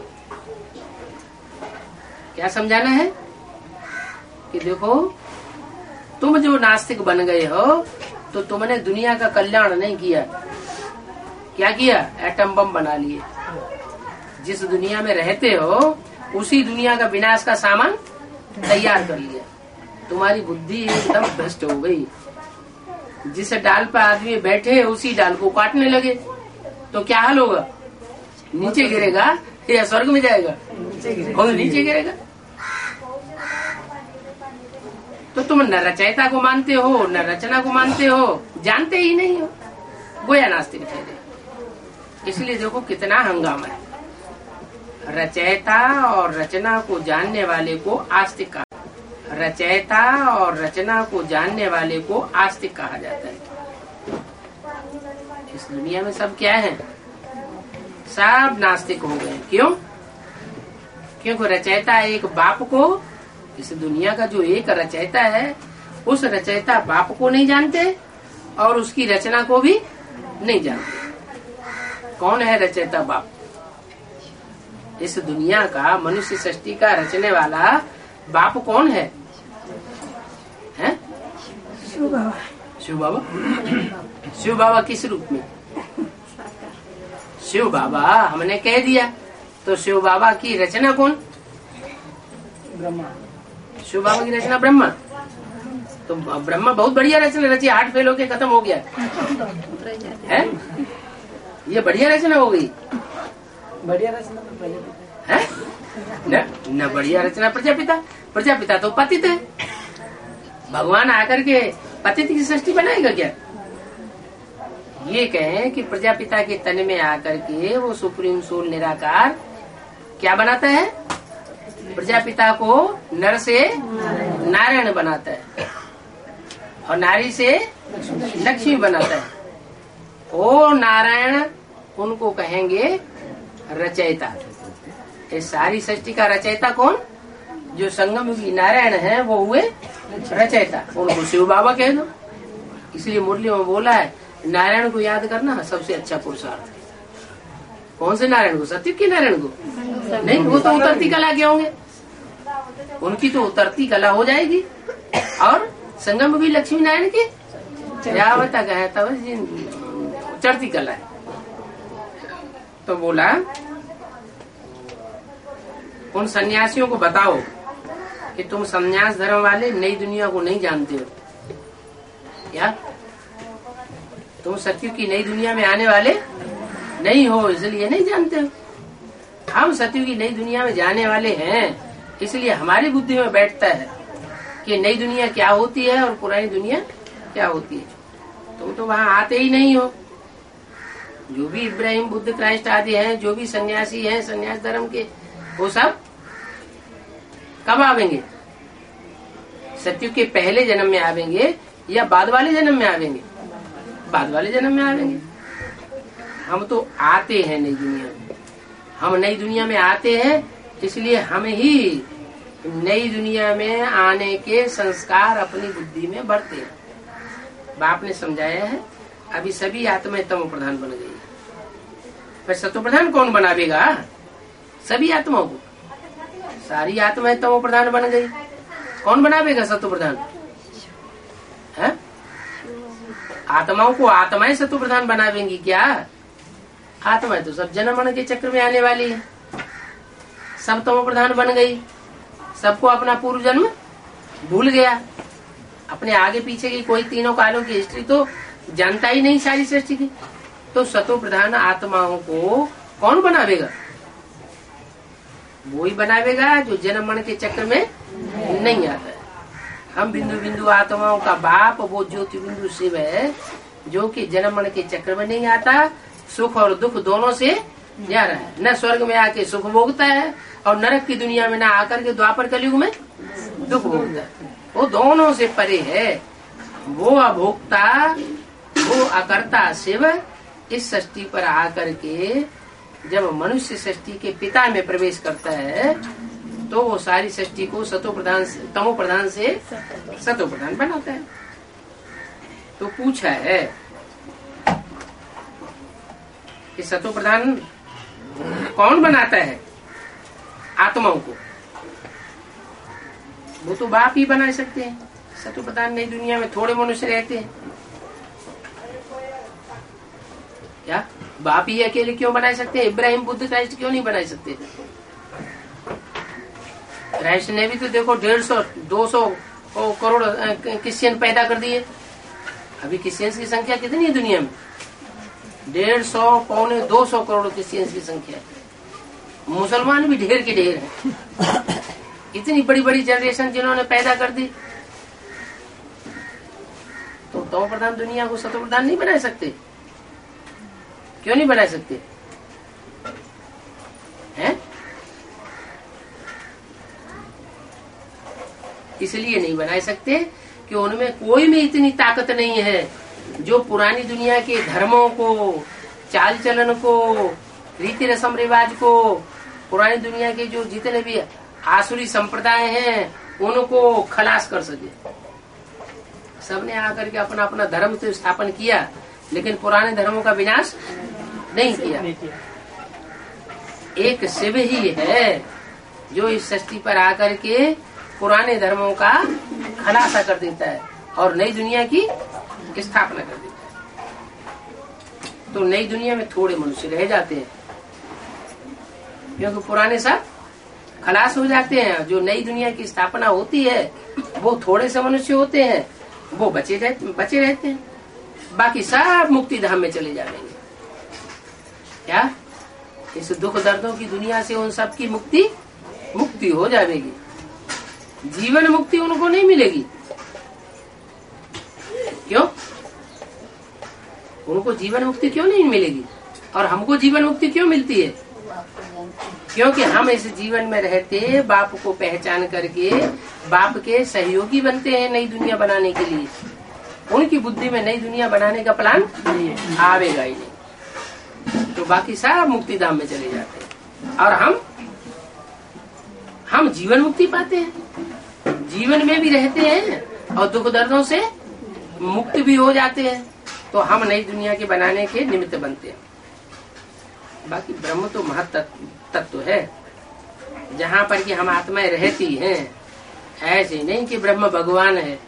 क्या समझाना है? कि देखो तुम जो नास्तिक बन गए हो तो तुमने दुनिया का कल्याण नहीं किया। क्या किया? एटम बम बना लिए। जिस दुनिया में रहते हो उसी दुनिया का विनाश का सामान तैयार कर लिया। तुम्हारी बुद्धि एकदम भ्रष्ट हो गई। जिस डाल पर आदमी बैठे उसी डाल को काटने लगे तो क्या हाल होगा? नीचे गिरेगा या स्वर्ग में जाएगा? नीचे गिरेगा। तो तुम न रचयिता को मानते हो न रचना को मानते हो, जानते ही नहीं हो, गोया नास्तिक ठहरे। इसलिए देखो कितना हंगामा है। रचयिता और रचना को जानने वाले को आस्तिक कहा, रचयिता और रचना को जानने वाले को आस्तिक कहा जाता है। इस दुनिया में सब क्या है? सब नास्तिक हो गए। क्यों? क्योंकि रचयिता एक बाप को, इस दुनिया का जो एक रचयिता है उस रचयिता बाप को नहीं जानते और उसकी रचना को भी नहीं जानते। कौन है रचयिता बाप? इस दुनिया का, मनुष्य सृष्टि का रचने वाला बाप कौन है? हैं? शिव बाबा। शिव बाबा? शिव बाबा किस रूप में? शिव बाबा हमने कह दिया, तो शिव बाबा की रचना कौन? ब्रह्मा। शिव बाबा की रचना ब्रह्मा। तो ब्रह्मा बहुत बढ़िया रचना रची, 8 फेल होके खत्म हो गया है। ये बढ़िया रचना हो गई। बढ़िया रचना तो प्रजापिता है न बढ़िया रचना प्रजापिता। प्रजापिता तो पतित है। भगवान आकर के पतित की सृष्टि बनाएगा क्या? ये कहें कि प्रजापिता के तन में आकर के वो सुप्रीम सोल निराकार क्या बनाता है? प्रजापिता को नर से नारायण बनाता है और नारी से लक्ष्मी बनाता है। ओ नारायण उनको कहेंगे रचयिता। ये सारी सृष्टि का रचयिता कौन? जो संगम युगी नारायण है वो हुए रचयिता। उनको शिव बाबा कह दो। इसलिए मुरली में बोला है नारायण को याद करना सबसे अच्छा पुरुषार्थ है। कौन से नारायण को? सत्युग के नारायण को नहीं, वो तो उतरती कला के होंगे, उनकी तो उतरती कला हो जाएगी। और संगम भी लक्ष्मी नारायण की जावता कहे तब चढ़ती कला है। तो बोला उन सन्यासियों को बताओ कि तुम संन्यास धर्म वाले नई दुनिया को नहीं जानते हो क्या? तुम सत्युग की नई दुनिया में आने वाले नहीं हो, इसलिए नहीं जानते हो। हम सत्युग की नई दुनिया में जाने वाले हैं, इसलिए हमारी बुद्धि में बैठता है कि नई दुनिया क्या होती है और पुरानी दुनिया क्या होती है। तुम तो वहाँ आते ही नहीं हो। जो भी इब्राहिम, बुद्ध, क्राइस्ट आदि हैं, जो भी सन्यासी हैं सन्यास धर्म के, वो सब कब आवेंगे? सत्युग के पहले जन्म में आवेंगे या बाद वाले जन्म में आवेंगे? बाद वाले जन्म में आवेंगे। हम तो आते हैं नई दुनिया में। हम नई दुनिया में आते हैं, इसलिए हम ही नई दुनिया में आने के संस्कार अपनी बुद्धि में भरते हैं। बाप ने समझाया है अभी सभी आत्माएं तमो प्रधान बन गई, पर सतो प्रधान कौन बनावेगा? सभी आत्माओं को। सारी आत्माएं तमो प्रधान बन गई, कौन बनावेगा सतो प्रधान? है? आत्माओं को आत्माएं सतो प्रधान बनावेंगी क्या? आत्माएं तो सब जन्म मरण के चक्र में आने वाली है। सब तमो प्रधान बन गई, सबको अपना पूर्व जन्म भूल गया। अपने आगे पीछे की कोई तीनों कालों की हिस्ट्री तो जानता ही नहीं सारी सृष्टि की। तो सतो प्रधान आत्माओं को कौन बनावेगा? वो ही बनावेगा जो जन्म मरण के चक्र में नहीं आता है। हम बिंदु बिंदु आत्माओं का बाप वो ज्योति बिंदु शिव है, जो कि जन्म मरण के चक्र में नहीं आता, सुख और दुख दोनों से जा रहा है। न स्वर्ग में आके सुख भोगता है और नरक की दुनिया में न आकर के द्वापर कलयुग में दुख भोगता है। वो दोनों से परे है। वो अभोक्ता, वो अकर्ता शिव इस सृष्टि पर आकर के जब मनुष्य सृष्टि के पिता में प्रवेश करता है तो वो सारी सृष्टि को सतो प्रधान, तमो प्रधान से सतो प्रधान बनाता है। तो पूछा है कि सतो प्रधान कौन बनाता है आत्माओं को? वो तो बाप ही बना सकते हैं। सतो प्रधान नई दुनिया में थोड़े मनुष्य रहते हैं क्या? बाप ही अकेले क्यों बना सकते हैं? इब्राहिम, बुद्ध, क्राइस्ट क्यों नहीं बना सकते? क्राइस्ट ने भी तो देखो 150-200 करोड़ क्रिश्चियन पैदा कर दिए। अभी क्रिश्चियंस की संख्या कितनी है दुनिया में? 150-200 करोड़ क्रिश्चियंस की संख्या है। मुसलमान भी ढेर के ढेर हैं। इतनी बड़ी बड़ी जनरेशन जिन्होंने पैदा कर दी, तमो प्रधान दुनिया को सतो प्रधान नहीं बना सकते? क्यों नहीं बना सकते हैं? इसलिए नहीं बना सकते कि उनमें कोई में इतनी ताकत नहीं है जो पुरानी दुनिया के धर्मों को, चाल चलन को, रीति रस्म रिवाज को, पुरानी दुनिया के जो जितने भी आसुरी संप्रदाय हैं उनको खलास कर सके। सबने आकर के अपना अपना धर्म तो स्थापन किया, लेकिन पुराने धर्मों का विनाश नहीं किया। एक शिव ही है जो इस सृष्टि पर आकर के पुराने धर्मों का खलासा कर देता है और नई दुनिया की स्थापना कर देता है। तो नई दुनिया में थोड़े मनुष्य रह जाते हैं, क्योंकि पुराने सब खलास हो जाते हैं। जो नई दुनिया की स्थापना होती है वो थोड़े से मनुष्य होते हैं, वो बचे रहते हैं। बाकी सब मुक्ति धाम में चले जाएंगे। क्या इस दुख दर्दों की दुनिया से उन सब की मुक्ति हो जाएगी। जीवन मुक्ति उनको नहीं मिलेगी। क्यों? उनको जीवन मुक्ति क्यों नहीं मिलेगी और हमको जीवन मुक्ति क्यों मिलती है? क्योंकि हम इस जीवन में रहते बाप को पहचान करके बाप के सहयोगी बनते हैं नई दुनिया बनाने के लिए। उनकी बुद्धि में नई दुनिया बनाने का प्लान आवेगा ही नहीं, तो बाकी सब मुक्ति धाम में चले जाते हैं और हम जीवन मुक्ति पाते हैं, जीवन में भी रहते हैं और दुख दर्दों से मुक्त भी हो जाते हैं। तो हम नई दुनिया के बनाने के निमित्त बनते हैं। बाकी ब्रह्म तो महत्तत्व है, जहाँ पर कि हम आत्माएं रहती हैं। ऐसे नहीं कि ब्रह्म भगवान है।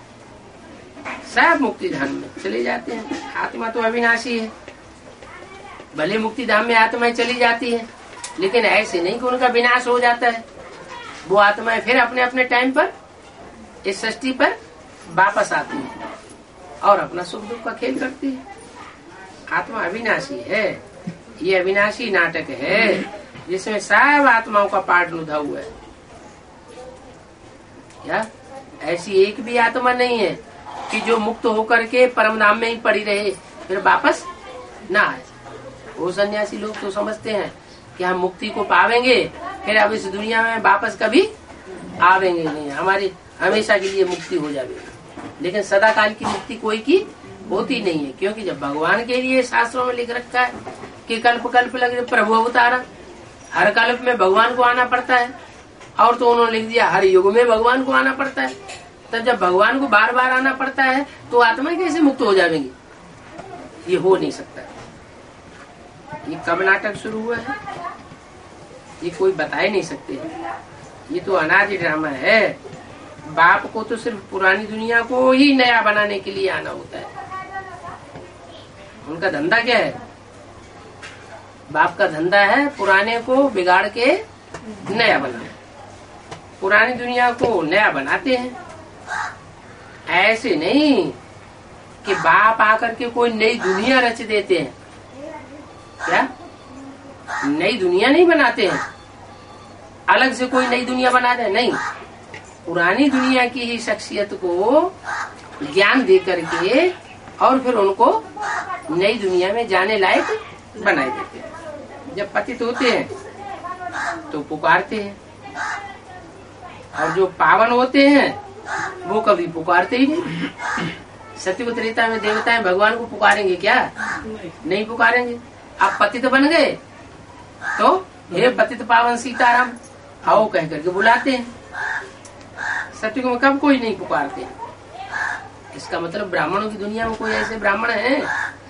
सब मुक्ति धाम में चले जाते हैं। आत्मा तो अविनाशी है, भले मुक्ति धाम में आत्माएं चली जाती है, लेकिन ऐसे नहीं कि उनका विनाश हो जाता है। वो आत्माएं फिर अपने अपने टाइम पर इस सृष्टि पर वापस आती है और अपना सुख दुख का खेल करती है। आत्मा अविनाशी है। ये अविनाशी नाटक है जिसमें सब आत्माओं का पार्ट लुधा हुआ है। क्या ऐसी एक भी आत्मा नहीं है कि जो मुक्त होकर के परम धाम में ही पड़ी रहे फिर वापस ना आए। वो सन्यासी लोग तो समझते हैं कि हम मुक्ति को पावेंगे, फिर अब इस दुनिया में वापस कभी आवेंगे नहीं, हमारी हमेशा के लिए मुक्ति हो जाएगी। लेकिन सदा काल की मुक्ति कोई की होती नहीं है, क्योंकि जब भगवान के लिए शास्त्रों में लिख रखा है कि कल्प कल्प लगे प्रभु अवतारा, हर कल्प में भगवान को आना पड़ता है। और तो उन्होंने लिख दिया हर युग में भगवान को आना पड़ता है। तब जब भगवान को बार बार आना पड़ता है तो आत्मा कैसे मुक्त हो जाएंगी? ये हो नहीं सकता। ये कब नाटक शुरू हुआ है ये कोई बता ही नहीं सकते। ये तो अनादि ड्रामा है। बाप को तो सिर्फ पुरानी दुनिया को ही नया बनाने के लिए आना होता है। उनका धंधा क्या है? बाप का धंधा है पुराने को बिगाड़ के नया बनाना। पुरानी दुनिया को नया बनाते हैं। ऐसे नहीं कि बाप आकर के कोई नई दुनिया रच देते हैं। क्या नई दुनिया नहीं बनाते हैं, अलग से कोई नई दुनिया बना दे? नहीं, पुरानी दुनिया की ही शख्सियत को ज्ञान दे करके और फिर उनको नई दुनिया में जाने लायक बनाए देते हैं। जब पतित होते हैं तो पुकारते हैं, और जो पावन होते हैं वो कभी पुकारते ही नहीं। सत्युग त्रेता में देवताएं भगवान को पुकारेंगे क्या? नहीं पुकारेंगे। आप पतित बन गए तो हे पतित पावन सीताराम आओ कह करके बुलाते हैं। सत्युग में कब कोई नहीं पुकारते। इसका मतलब ब्राह्मणों की दुनिया में कोई ऐसे ब्राह्मण हैं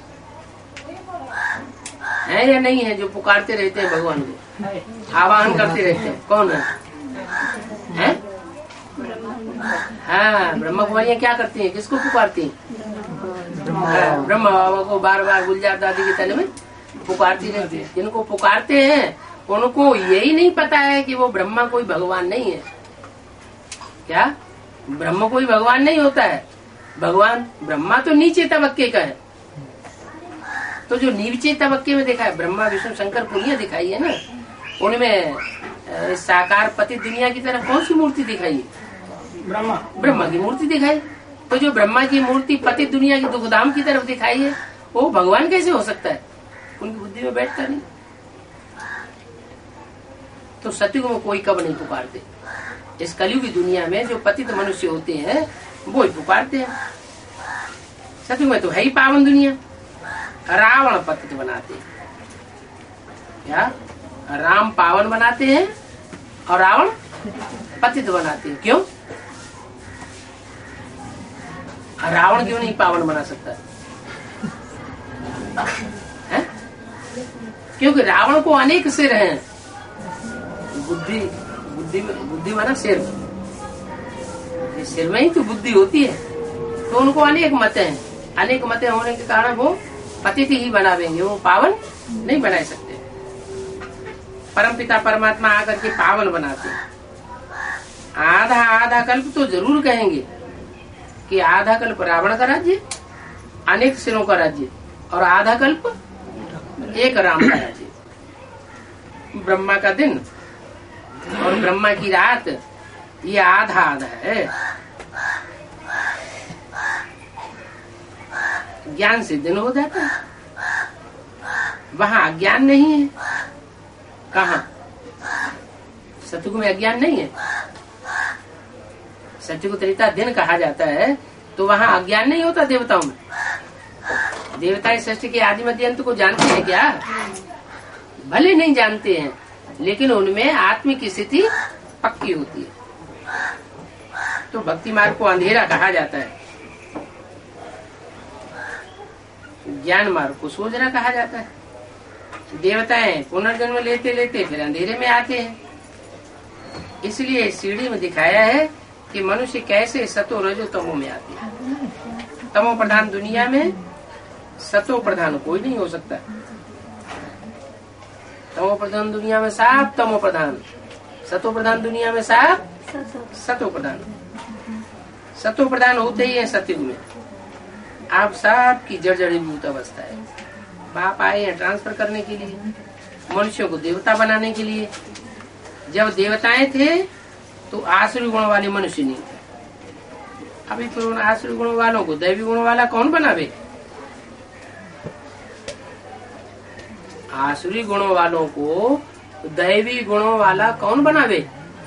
या नहीं है जो पुकारते रहते हैं भगवान को, आवाहन करते रहते हैं? कौन है? हाँ, ब्रह्मा कुमारियाँ क्या करती हैं? किसको पुकारती हैं? ब्रह्मा बाबा को बार बार गुलजार दादी के तले में पुकारती रहती है। जिनको पुकारते हैं उनको यही नहीं पता है कि वो ब्रह्मा कोई भगवान नहीं है। क्या ब्रह्मा कोई भगवान नहीं होता है? भगवान ब्रह्मा तो नीचे तबक्के का है। तो जो नीचे तबक्के में देखा है ब्रह्मा विष्णु शंकर पुलिया दिखाई है ना, उनमें साकार पति दुनिया की तरफ कौन सी मूर्ति दिखाई है? ब्रह्मा की मूर्ति दिखाई। तो जो ब्रह्मा की मूर्ति पतित दुनिया की दुखधाम की तरफ दिखाई है वो भगवान कैसे हो सकता है? उनकी बुद्धि में बैठता नहीं। तो सतयुग में कोई कब नहीं पुकारते। इस कलयुग की दुनिया में जो पतित मनुष्य होते हैं वो ही पुकारते हैं। सतयुग में तो है ही पावन दुनिया। रावण पतित बनाते हैं, क्या राम पावन बनाते हैं और रावण पतित बनाते हैं। क्यों? रावण क्यों नहीं पावन बना सकता है? क्योंकि रावण को अनेक सिर हैं। बुद्धि बुद्धि बुद्धि माना सिर, सिर में ही तो बुद्धि होती है। तो उनको अनेक मत हैं। अनेक मत होने के कारण वो पतित ही बनावेंगे, वो पावन नहीं बना सकते। परमपिता परमात्मा आकर के पावन बनाते हैं। आधा आधा कल्प तो जरूर कहेंगे कि आधा कल्प रावण का राज्य, अनेक सिरों का राज्य, और आधा कल्प एक राम का राज्य। ब्रह्मा का दिन और ब्रह्मा की रात ये आधा आधा है। ज्ञान से दिन हो जाता है, वहाँ अज्ञान नहीं है। कहाँ? सतयुग में अज्ञान नहीं है। सतयुग त्रेता दिन कहा जाता है तो वहाँ अज्ञान नहीं होता देवताओं में। देवता इस सृष्टि के आदि मध्य अंत को जानते हैं क्या? भले नहीं जानते हैं, लेकिन उनमें आत्मिक स्थिति पक्की होती है। तो भक्ति मार्ग को अंधेरा कहा जाता है, ज्ञान मार्ग को सोजरा कहा जाता है। देवताएं पुनर्जन्म लेते लेते फिर अंधेरे में आते हैं। इसलिए सीढ़ी में दिखाया है कि मनुष्य कैसे सतो रजो तमो में आती है। तमो प्रधान दुनिया में सतो प्रधान कोई नहीं हो सकता। तमो प्रधान दुनिया में साफ तमो प्रधान, सतो प्रधान दुनिया में साफ सतो प्रधान। सतो प्रधान होते ही है सतयुग में। आप साफ की जर्जरीभूत अवस्था है। बाप आए हैं ट्रांसफर करने के लिए, मनुष्यों को देवता बनाने के लिए। जब देवताएं थे तो आसुरी गुण वाले मनुष्य नहीं थे। अभी फिर उन आसुरी गुण वालों को दैवी गुण वाला कौन बनावे? आसुरी गुणों वालों को दैवी गुणों वाला कौन बनावे?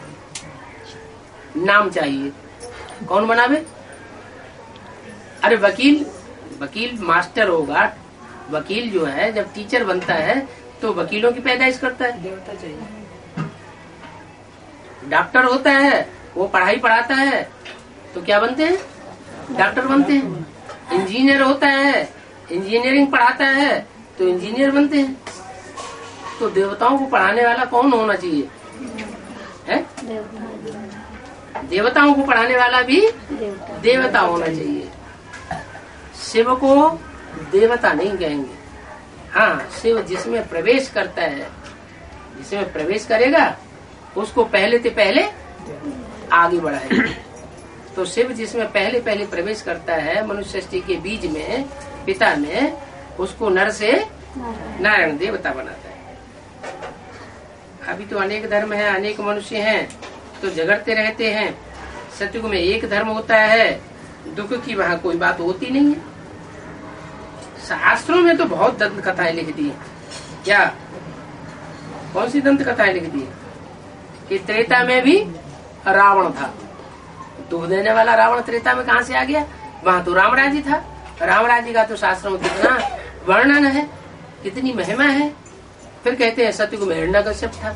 नाम चाहिए, कौन बनावे? अरे वकील मास्टर होगा। वकील जो है जब टीचर बनता है तो वकीलों की पैदाइश करता है। देवता चाहिए। डॉक्टर होता है, वो पढ़ाई पढ़ाता है तो क्या बनते हैं? डॉक्टर बनते हैं। इंजीनियर होता है, इंजीनियरिंग पढ़ाता है तो इंजीनियर बनते हैं। तो देवताओं को पढ़ाने वाला कौन होना चाहिए? है? देवताओं को पढ़ाने वाला भी देवता होना चाहिए। शिव को देवता नहीं कहेंगे। हाँ, शिव जिसमें प्रवेश करता है, जिसमें प्रवेश करेगा उसको पहले से पहले आगे बढ़ाएगा। तो शिव जिसमें पहले पहले प्रवेश करता है मनुष्य सृष्टि के बीज में, पिता में, उसको नर से नारायण देवता बनाता है। अभी तो अनेक धर्म है, अनेक मनुष्य हैं तो झगड़ते रहते हैं। सतयुग में एक धर्म होता है, दुख की वहाँ कोई बात होती नहीं है। शास्त्रों में तो बहुत दंत कथाएं लिख दी है। क्या? कौन सी दंत कथाएं लिख दी है? कि त्रेता में भी रावण था। दुख देने वाला रावण त्रेता में कहाँ से आ गया? वहाँ तो राम राज्य था। राम राज्य का तो शास्त्रों में कितना वर्णन है, कितनी महिमा है। फिर कहते हैं सतयुग में हिरण्यकश्यप था।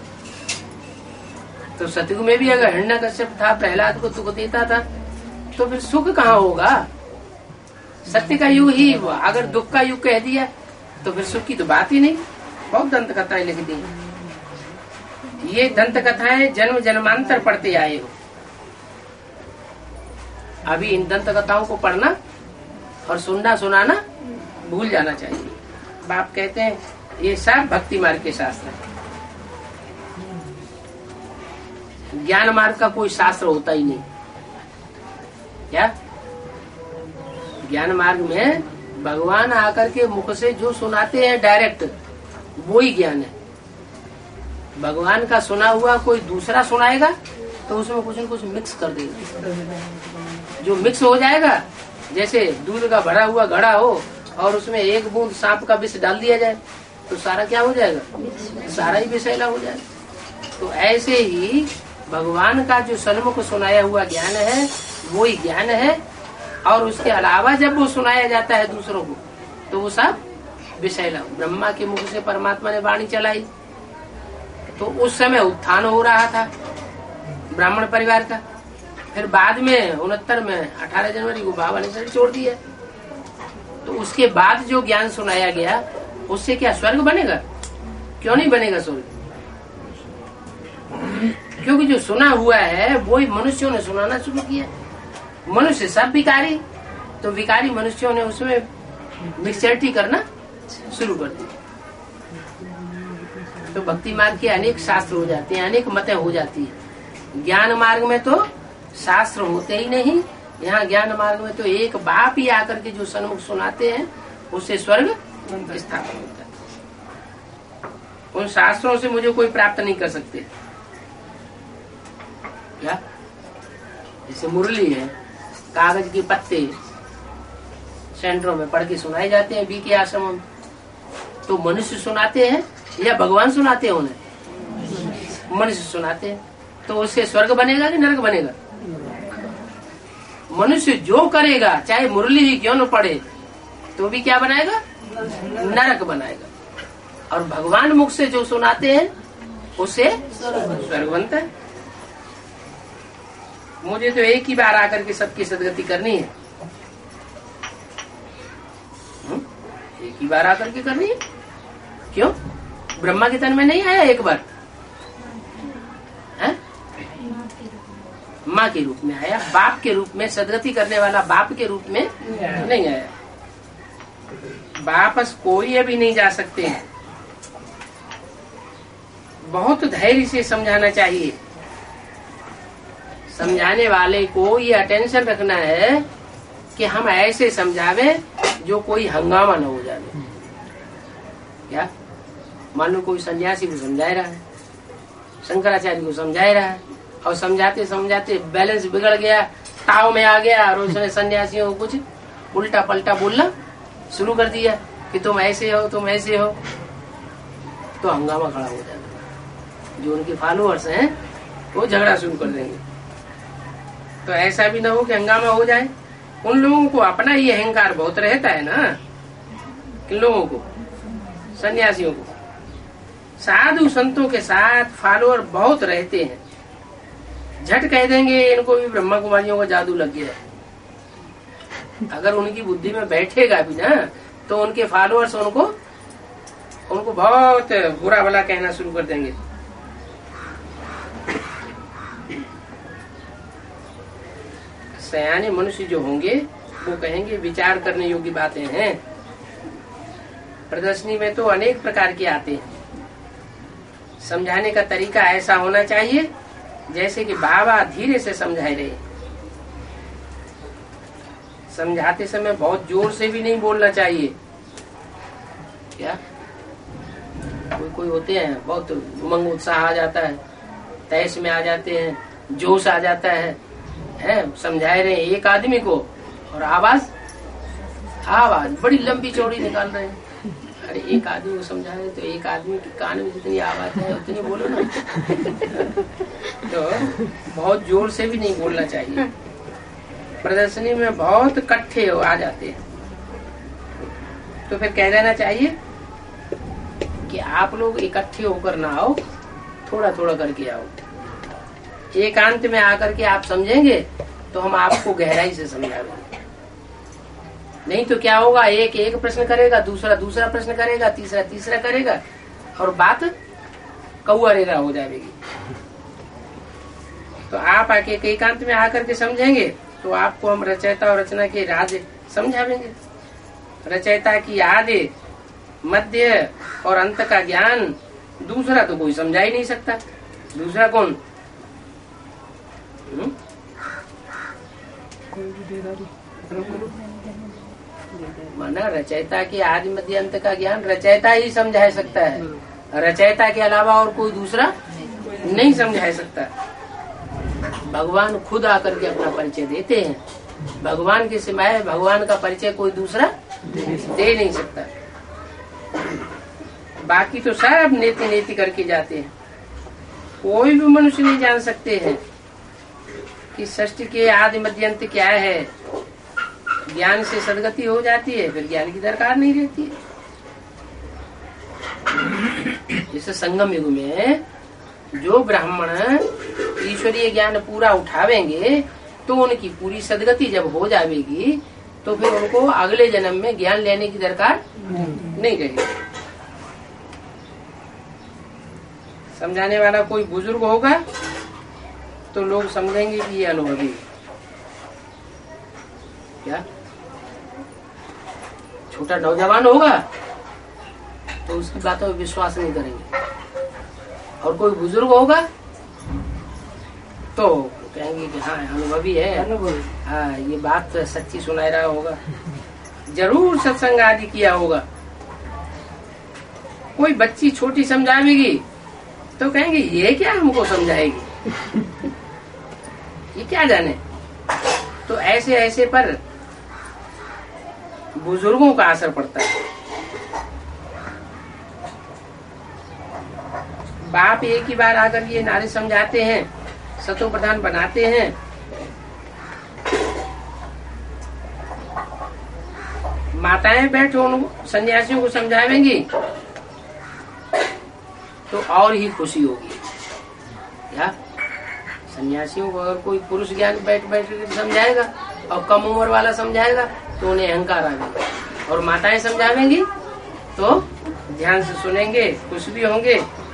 तो सतयुग में भी अगर हिरण्यकश्यप था, प्रहलाद को दुख देता था, तो फिर सुख कहाँ होगा? सत्य का युग ही हुआ। अगर दुख का युग कह दिया तो फिर सुख की तो बात ही नहीं। बहुत दंत कथाएं लिख दी। ये दंत कथाएं जन्म जन्मांतर पढ़ते आए हो। अभी इन दंत कथाओं को पढ़ना और सुनना सुनाना भूल जाना चाहिए। बाप कहते हैं ये सब भक्ति मार्ग के शास्त्र है। ज्ञान मार्ग का कोई शास्त्र होता ही नहीं। क्या? ज्ञान मार्ग में भगवान आकर के मुख से जो सुनाते हैं डायरेक्ट, वो ही ज्ञान है। भगवान का सुना हुआ कोई दूसरा सुनाएगा तो उसमें कुछ न कुछ मिक्स कर देगा। जो मिक्स हो जाएगा, जैसे दूध का भरा हुआ घड़ा हो और उसमें एक बूंद सांप का विष डाल दिया जाए तो सारा क्या हो जाएगा, सारा ही विषैला हो जाएगा। तो ऐसे ही भगवान का जो सन्मुख सुनाया हुआ ज्ञान है वो ही ज्ञान है, और उसके अलावा जब वो सुनाया जाता है दूसरों को तो वो सब विषैला। ब्रह्मा के मुख से परमात्मा ने वाणी चलाई तो उस समय उत्थान हो रहा था ब्राह्मण परिवार का। फिर बाद में 69 में 18 जनवरी को बाबा ने शरीर छोड़ दिया। तो उसके बाद जो ज्ञान सुनाया गया उससे क्या स्वर्ग बनेगा? क्यों नहीं बनेगा स्वर्ग? क्योंकि जो सुना हुआ है वो ही मनुष्यों ने सुनाना शुरू किया। मनुष्य सब विकारी, तो विकारी मनुष्यों ने उसमें मिक्सचरिटी करना शुरू कर दी। तो भक्ति मार्ग के अनेक शास्त्र हो जाते हैं, अनेक मतें हो जाती है। ज्ञान मार्ग में तो शास्त्र होते ही नहीं, यहाँ ज्ञान मार्ग में तो एक बाप ही आकर के जो सन्मुख सुनाते हैं उससे स्वर्ग स्थापन होता है। उन शास्त्रों से मुझे कोई प्राप्त नहीं कर सकते। क्या जैसे मुरली है, कागज के पत्ते सेंटरों में पढ़ के सुनाए जाते हैं बी के आश्रमों में, तो मनुष्य सुनाते हैं या भगवान सुनाते हैं? उन्हें मनुष्य सुनाते हैं। तो उससे स्वर्ग बनेगा कि नरक बनेगा? मनुष्य जो करेगा चाहे मुरली ही क्यों न पढ़े तो भी क्या बनाएगा? नरक बनाएगा। और भगवान मुख से जो सुनाते हैं उससे स्वर्ग बनता है। मुझे तो एक ही बार आकर के सबकी सदगति करनी है, एक ही बार आकर के करनी है। क्यों? ब्रह्मा के तन में नहीं आया एक बार? माँ के रूप में आया, बाप के रूप में, सदगति करने वाला बाप के रूप में नहीं आया। वापस कोई अभी नहीं जा सकते हैं। बहुत धैर्य से समझाना चाहिए। समझाने वाले को ये अटेंशन रखना है कि हम ऐसे समझावे जो कोई हंगामा न हो जाए। क्या मान लो कोई सन्यासी को समझा रहा है, शंकराचार्य को समझा रहा है, और समझाते समझाते बैलेंस बिगड़ गया, ताव में आ गया और उसने सन्यासियों को कुछ उल्टा पलटा बोलना शुरू कर दिया कि तुम ऐसे हो, तुम ऐसे हो, तो हंगामा खड़ा हो जाएगा। जो उनके फॉलोअर्स हैं वो झगड़ा शुरू कर देंगे। तो ऐसा भी ना हो कि हंगामा हो जाए। उन लोगों को अपना ही अहंकार बहुत रहता है ना, किन लोगों को? सन्यासियों को। साधु संतों के साथ फॉलोअर बहुत रहते हैं, झट कह देंगे इनको भी ब्रह्मा कुमारियों का जादू लग गया है। अगर उनकी बुद्धि में बैठेगा भी ना तो उनके फॉलोअर्स उनको बहुत बुरा भला कहना शुरू कर देंगे। सयाने मनुष्य जो होंगे वो कहेंगे विचार करने योग्य बातें हैं। प्रदर्शनी में तो अनेक प्रकार के आते हैं। समझाने का तरीका ऐसा होना चाहिए जैसे कि बाबा धीरे से समझाए रहे। समझाते समय बहुत जोर से भी नहीं बोलना चाहिए। क्या कोई होते हैं बहुत उमंग उत्साह आ जाता है, तैश में आ जाते हैं, जोश आ जाता है, समझाए रहे एक आदमी को और आवाज बड़ी लंबी चौड़ी निकाल रहे हैं। अरे एक आदमी को समझा रहे तो एक आदमी के कान में जितनी आवाज है उतनी बोलो ना। तो बहुत जोर से भी नहीं बोलना चाहिए। प्रदर्शनी में बहुत इकट्ठे आ जाते हैं तो फिर कह देना चाहिए कि आप लोग इकट्ठे होकर ना आओ, थोड़ा थोड़ा करके आओ। एकांत में आकर के आप समझेंगे तो हम आपको गहराई से समझाएंगे। नहीं तो क्या होगा, एक प्रश्न करेगा, दूसरा प्रश्न करेगा, तीसरा करेगा और बात कौआ रेरा हो जाएगी। तो आप आके एकांत में आकर के समझेंगे तो आपको हम रचयिता और रचना के राज समझावेंगे। रचयिता की आदि मध्य और अंत का ज्ञान दूसरा तो कोई समझा ही नहीं सकता। दूसरा कौन? माना रचयिता के आदि मध्य अंत का ज्ञान रचयिता ही समझा सकता है। रचयिता के अलावा और कोई दूसरा नहीं समझा सकता। भगवान खुद आकर के अपना परिचय देते हैं भगवान के सिवाय भगवान का परिचय कोई दूसरा दे नहीं सकता। बाकी तो सब नेति नेति करके जाते हैं। कोई भी मनुष्य नहीं जान सकते हैं कि सृष्टि के आदि मध्य अंत क्या है। ज्ञान से सदगति हो जाती है, फिर ज्ञान की दरकार नहीं रहती है। जैसे संगम युग में जो ब्राह्मण ईश्वरीय ज्ञान पूरा उठावेंगे तो उनकी पूरी सदगति जब हो जाएगी तो फिर उनको अगले जन्म में ज्ञान लेने की दरकार नहीं रहेगी। समझाने वाला कोई बुजुर्ग होगा तो लोग समझेंगे कि ये अनुभवी क्या। छोटा नौजवान होगा तो उसकी बातों में विश्वास नहीं करेंगे, और कोई बुजुर्ग होगा तो कहेंगे कि हाँ अनुभवी है, हाँ ये बात सच्ची सुना रहा होगा, जरूर सत्संग आदि किया होगा। कोई बच्ची छोटी समझावेगी तो कहेंगे ये क्या हमको समझाएगी, ये क्या जाने। तो ऐसे ऐसे पर बुजुर्गों का असर पड़ता है। बाप एक ही बार आकर ये नारे समझाते हैं, सतो प्रधान बनाते हैं, माताएं बैठो उन सन्यासियों को समझावेंगी तो और ही खुशी होगी। क्या सन्यासियों को अगर कोई पुरुष ज्ञान बैठ बैठ कर समझाएगा और कम उम्र वाला समझाएगा तो उन्हें अहंकार आ जाएगा, और माताएं समझावेंगी तो ध्यान से सुनेंगे, खुश भी होंगे।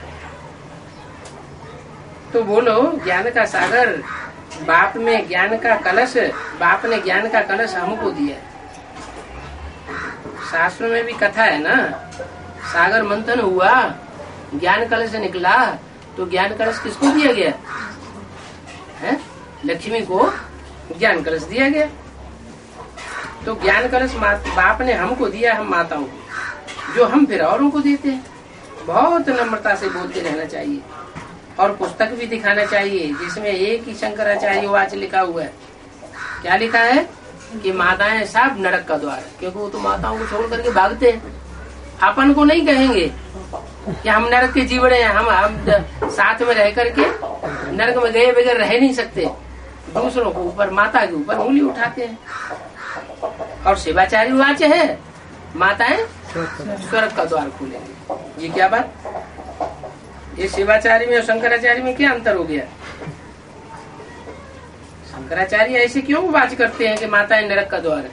तो बोलो ज्ञान का सागर, बाप में ज्ञान का कलश, बाप ने ज्ञान का कलश हमको दिया। शास्त्रों में भी कथा है ना, सागर मंथन हुआ, ज्ञान कलश निकला, तो ज्ञान कलश किसको दिया गया है? लक्ष्मी को ज्ञान कलश दिया गया। तो ज्ञान कलश बाप ने हमको दिया, हम माताओं को, जो हम फिर औरों को देते हैं। बहुत नम्रता से बोलते रहना चाहिए, और पुस्तक भी दिखाना चाहिए जिसमें एक ही शंकराचार्य वाच लिखा हुआ है। क्या लिखा है कि माताएं सब नरक का द्वार, क्योंकि वो तो माताओं को छोड़ करके भागते हैं। अपन को नहीं कहेंगे कि हम नरक के जीवड़े हैं, हम साथ में रह करके नरक में गए बगैर रह नहीं सकते। दूसरों को ऊपर, माता के ऊपर उंगली उठाते हैं। और शिवाचार्य वाच है, माताएं स्वर्ग का द्वार खोलेंगे। ये क्या बात, ये शिवाचार्य में और शंकराचार्य में क्या अंतर हो गया? शंकराचार्य ऐसे क्यों वाच करते हैं कि माताएं नरक का द्वार है,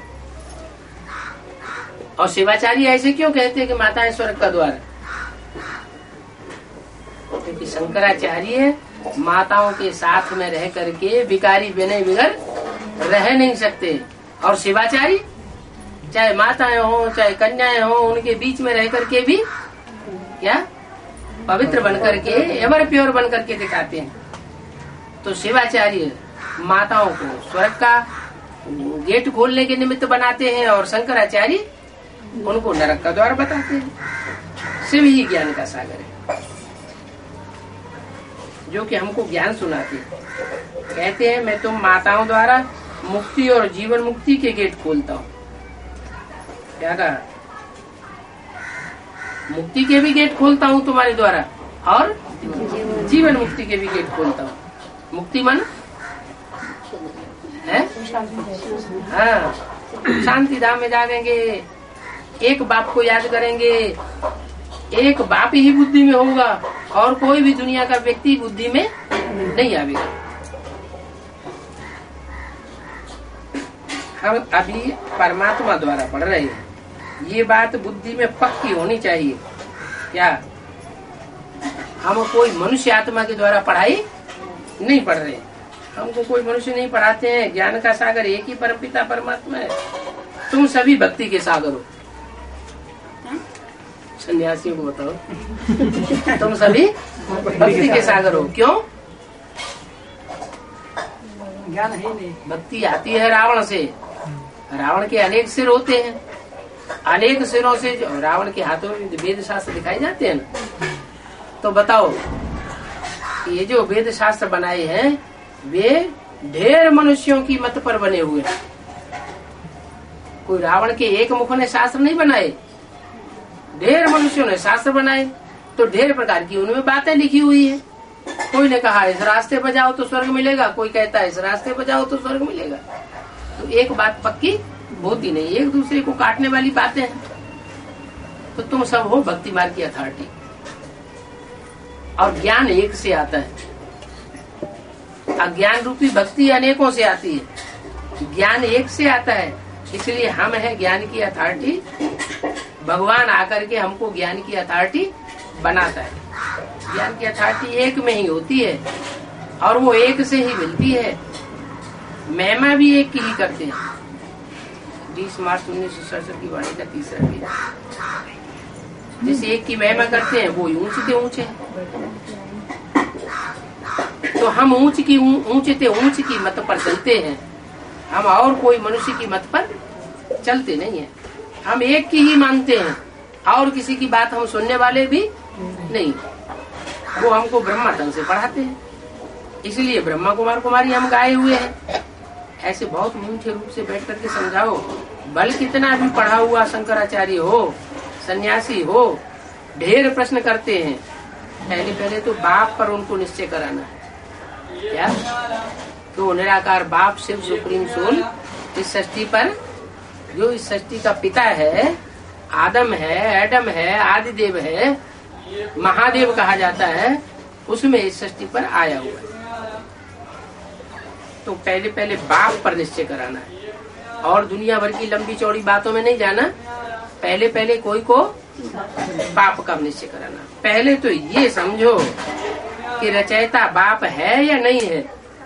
और शिवाचार्य ऐसे क्यों कहते हैं कि माताएं स्वर्ग का द्वार है? क्योंकि शंकराचार्य माताओं के साथ में रह करके भिखारी बने बिगड़ रह नहीं सकते, और शिवाचार्य चाहे माताएं हो चाहे कन्याएं हो, उनके बीच में रह करके भी क्या पवित्र बन करके, एवर प्योर बन करके दिखाते हैं। तो शिवाचार्य माताओं को स्वर्ग का गेट खोलने के निमित्त बनाते हैं, और शंकराचार्य उनको नरक का द्वार बताते हैं। शिव ही ज्ञान का सागर है, जो कि हमको ज्ञान सुनाते हैं। कहते हैं मैं तुम माताओं द्वारा मुक्ति और जीवन मुक्ति के गेट खोलता हूँ। क्या कहा? मुक्ति के भी गेट खोलता हूँ तुम्हारे द्वारा, और जीवन मुक्ति के भी गेट खोलता हूँ। मुक्ति मन है, हाँ, शांति धाम में जाएंगे, एक बाप को याद करेंगे, एक बाप ही बुद्धि में होगा, और कोई भी दुनिया का व्यक्ति बुद्धि में नहीं आवेगा। हम अभी परमात्मा द्वारा पढ़ रहे हैं, ये बात बुद्धि में पक्की होनी चाहिए। क्या हम कोई मनुष्य आत्मा के द्वारा पढ़ाई नहीं पढ़ रहे, हमको कोई मनुष्य नहीं पढ़ाते हैं। ज्ञान का सागर एक ही परमपिता परमात्मा है। तुम सभी भक्ति के सागर हो। सन्यासियों को बताओ तुम सभी भक्ति के सागर हो। क्यों? ज्ञान है नहीं। भक्ति आती है रावण से। रावण के अनेक सिर होते हैं, अनेक सिरों से रावण के हाथों में वेद शास्त्र दिखाए जाते हैं ना। तो बताओ ये जो वेद शास्त्र बनाए हैं वे ढेर मनुष्यों की मत पर बने हुए हैं। कोई रावण के एक मुख ने शास्त्र नहीं बनाए, ढेर मनुष्यों ने शास्त्र बनाए, तो ढेर प्रकार की उनमें बातें लिखी हुई है। कोई ने कहा इस रास्ते पर जाओ तो स्वर्ग मिलेगा, कोई कहता है इस रास्ते पर जाओ तो स्वर्ग मिलेगा। तो एक बात पक्की होती नहीं, एक दूसरे को काटने वाली बातें हैं। तो तुम सब हो भक्ति मार्ग की अथॉरिटी, और ज्ञान एक से आता है। अज्ञान रूपी भक्ति अनेकों से आती है, ज्ञान एक से आता है। इसलिए हम है ज्ञान की अथॉरिटी। भगवान आकर के हमको ज्ञान की अथॉरिटी बनाता है। ज्ञान की अथॉरिटी एक में ही होती है और वो एक से ही मिलती है। महिमा भी एक की ही करते हैं। 20 मार्च 1967 की वाणी का तीसरा पेज। जिस एक की महिमा करते हैं वो ऊंचे से ऊंचे हैं। तो हम ऊंचे से ऊंच की मत पर चलते हैं। हम और कोई मनुष्य की मत पर चलते नहीं है। हम एक की ही मानते हैं और किसी की बात हम सुनने वाले भी नहीं। वो हमको ब्रह्मा ढंग से पढ़ाते हैं, इसलिए ब्रह्मा कुमार कुमारी हम गाए हुए हैं। ऐसे बहुत मीठे रूप से बैठ करके समझाओ। बल कितना भी पढ़ा हुआ शंकराचार्य हो, सन्यासी हो, ढेर प्रश्न करते हैं। पहले तो बाप पर उनको निश्चय कराना है। क्या? तो निराकार बाप शिव सुप्रीम सोल इस सृष्टि पर, जो इस सृष्टि का पिता है, आदम है, एडम है, आदिदेव है, महादेव कहा जाता है, उसमें इस सृष्टि पर आया हुआ है। तो पहले बाप पर निश्चय कराना है और दुनिया भर की लंबी चौड़ी बातों में नहीं जाना। पहले कोई को बाप का निश्चय कराना। पहले तो ये समझो कि रचयिता बाप है या नहीं है।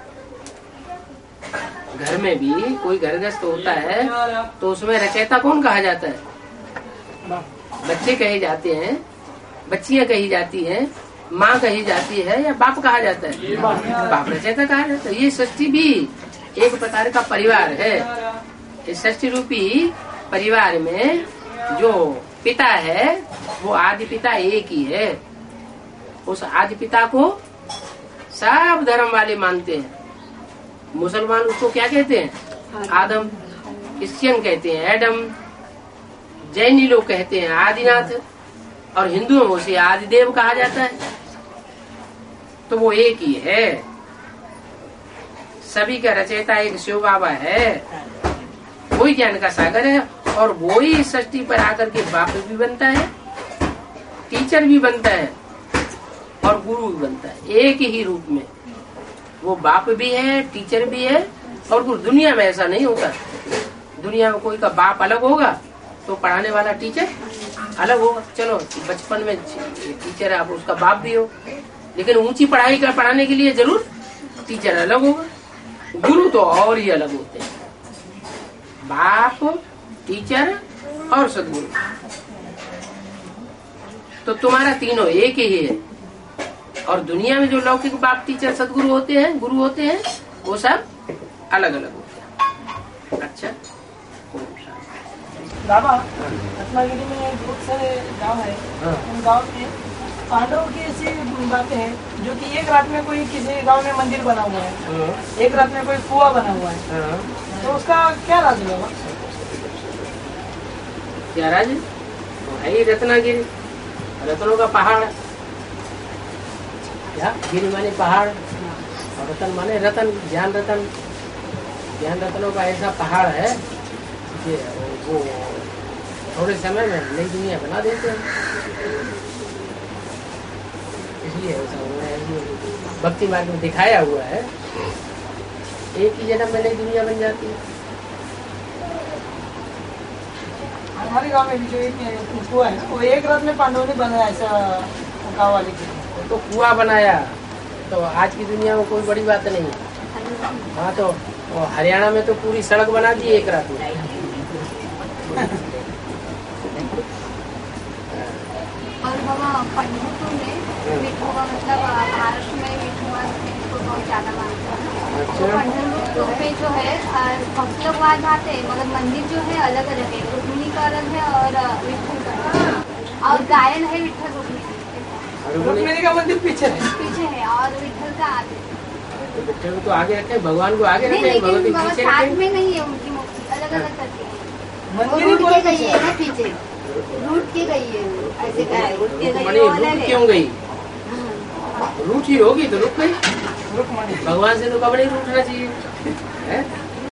घर में भी कोई घरगृहस्थ होता है तो उसमें रचयिता कौन कहा जाता है? बच्चे कहे जाते हैं, बच्चियां कही जाती हैं, माँ कही जाती है, या बाप कहा जाता है? बाप रचयिता कहा जाता है। ये सृष्टि भी एक प्रकार का परिवार है। इस सृष्टि रूपी परिवार में जो पिता है वो आदि पिता एक ही है। उस आदि पिता को सब धर्म वाले मानते हैं। मुसलमान उसको क्या कहते हैं? आदम। क्रिश्चियन कहते हैं एडम। जैनी लोग कहते हैं आदिनाथ, और हिंदुओं में उसे आदिदेव कहा जाता है। तो वो एक ही है। सभी का रचयिता एक शिव बाबा है। वही ज्ञान का सागर है और वो ही इस सृष्टि पर आकर के बाप भी बनता है, टीचर भी बनता है और गुरु भी बनता है। एक ही रूप में वो बाप भी है, टीचर भी है और गुरु। दुनिया में ऐसा नहीं होता। दुनिया में कोई का बाप अलग होगा तो पढ़ाने वाला टीचर अलग होगा। चलो बचपन में टीचर है, आप उसका बाप भी हो, लेकिन ऊंची पढ़ाई का पढ़ाने के लिए जरूर टीचर अलग होगा। गुरु तो और ही अलग होते हैं, बाप, टीचर और सदगुरु। तो तुम्हारा तीनों एक ही है। और दुनिया में जो लौकिक बाप, टीचर, सदगुरु होते हैं, गुरु होते हैं, वो सब अलग अलग होते हैं। अच्छा बाबा, रत्नागिरी में बहुत सारे गांव है। उन गांव में पांडवों की ऐसी बातें हैं जो कि एक रात में कोई किसी गांव में मंदिर बना हुआ है, एक रात में कोई कुआं बना हुआ है, तो उसका क्या राज है बाबा? क्या राज है? रत्नागिरी, रत्नों का पहाड़। क्या? गिरी माने पहाड़ और रतन माने रतन, ज्ञान रतन। ज्ञान रत्नों का ऐसा पहाड़ है कि वो थोड़े समय में नई दुनिया बना देते हैं। इसलिए ऐसा हुआ है, भक्ति मार्ग में दिखाया हुआ है। एक ही जन्म में नई दुनिया बन जाती है। हमारे गांव में भी जो एक कुआं है वो एक रात में पांडवों ने बनाया, ऐसा गाँव वाले की। तो कुआं बनाया तो आज की दुनिया में कोई बड़ी बात नहीं है। हाँ, तो हरियाणा में तो पूरी सड़क बना दी एक रात में। और बाबा पंडितों में विठू का मतलब महाराष्ट्र में विठू को बहुत ज्यादा मानते हैं। तो पंडितों पे जो है भक्त लोग वहाँ जाते हैं, मगर मंदिर जो है अलग अलग है। रुक्मिणी का अलग है और विठू का, और गायन है विठल रुक्मिणी का मंदिर पीछे है और विठल का आगे। विठल तो आगे रखे, भगवान को आगे रखे, भगवती पीछे साथ में नहीं है। उनकी मूर्ति अलग अलग करके मंदिर ही रूट पूरा के गई पीछे है ना पीछे, रूट के गई है वो, ऐसे करके। रुक के गई मणि वो अलग रुक है। क्यों गई? हाँ। रूठी होगी तो रुक गई। रुक मणि। भगवान से तो कब नहीं रूठना चाहिए है?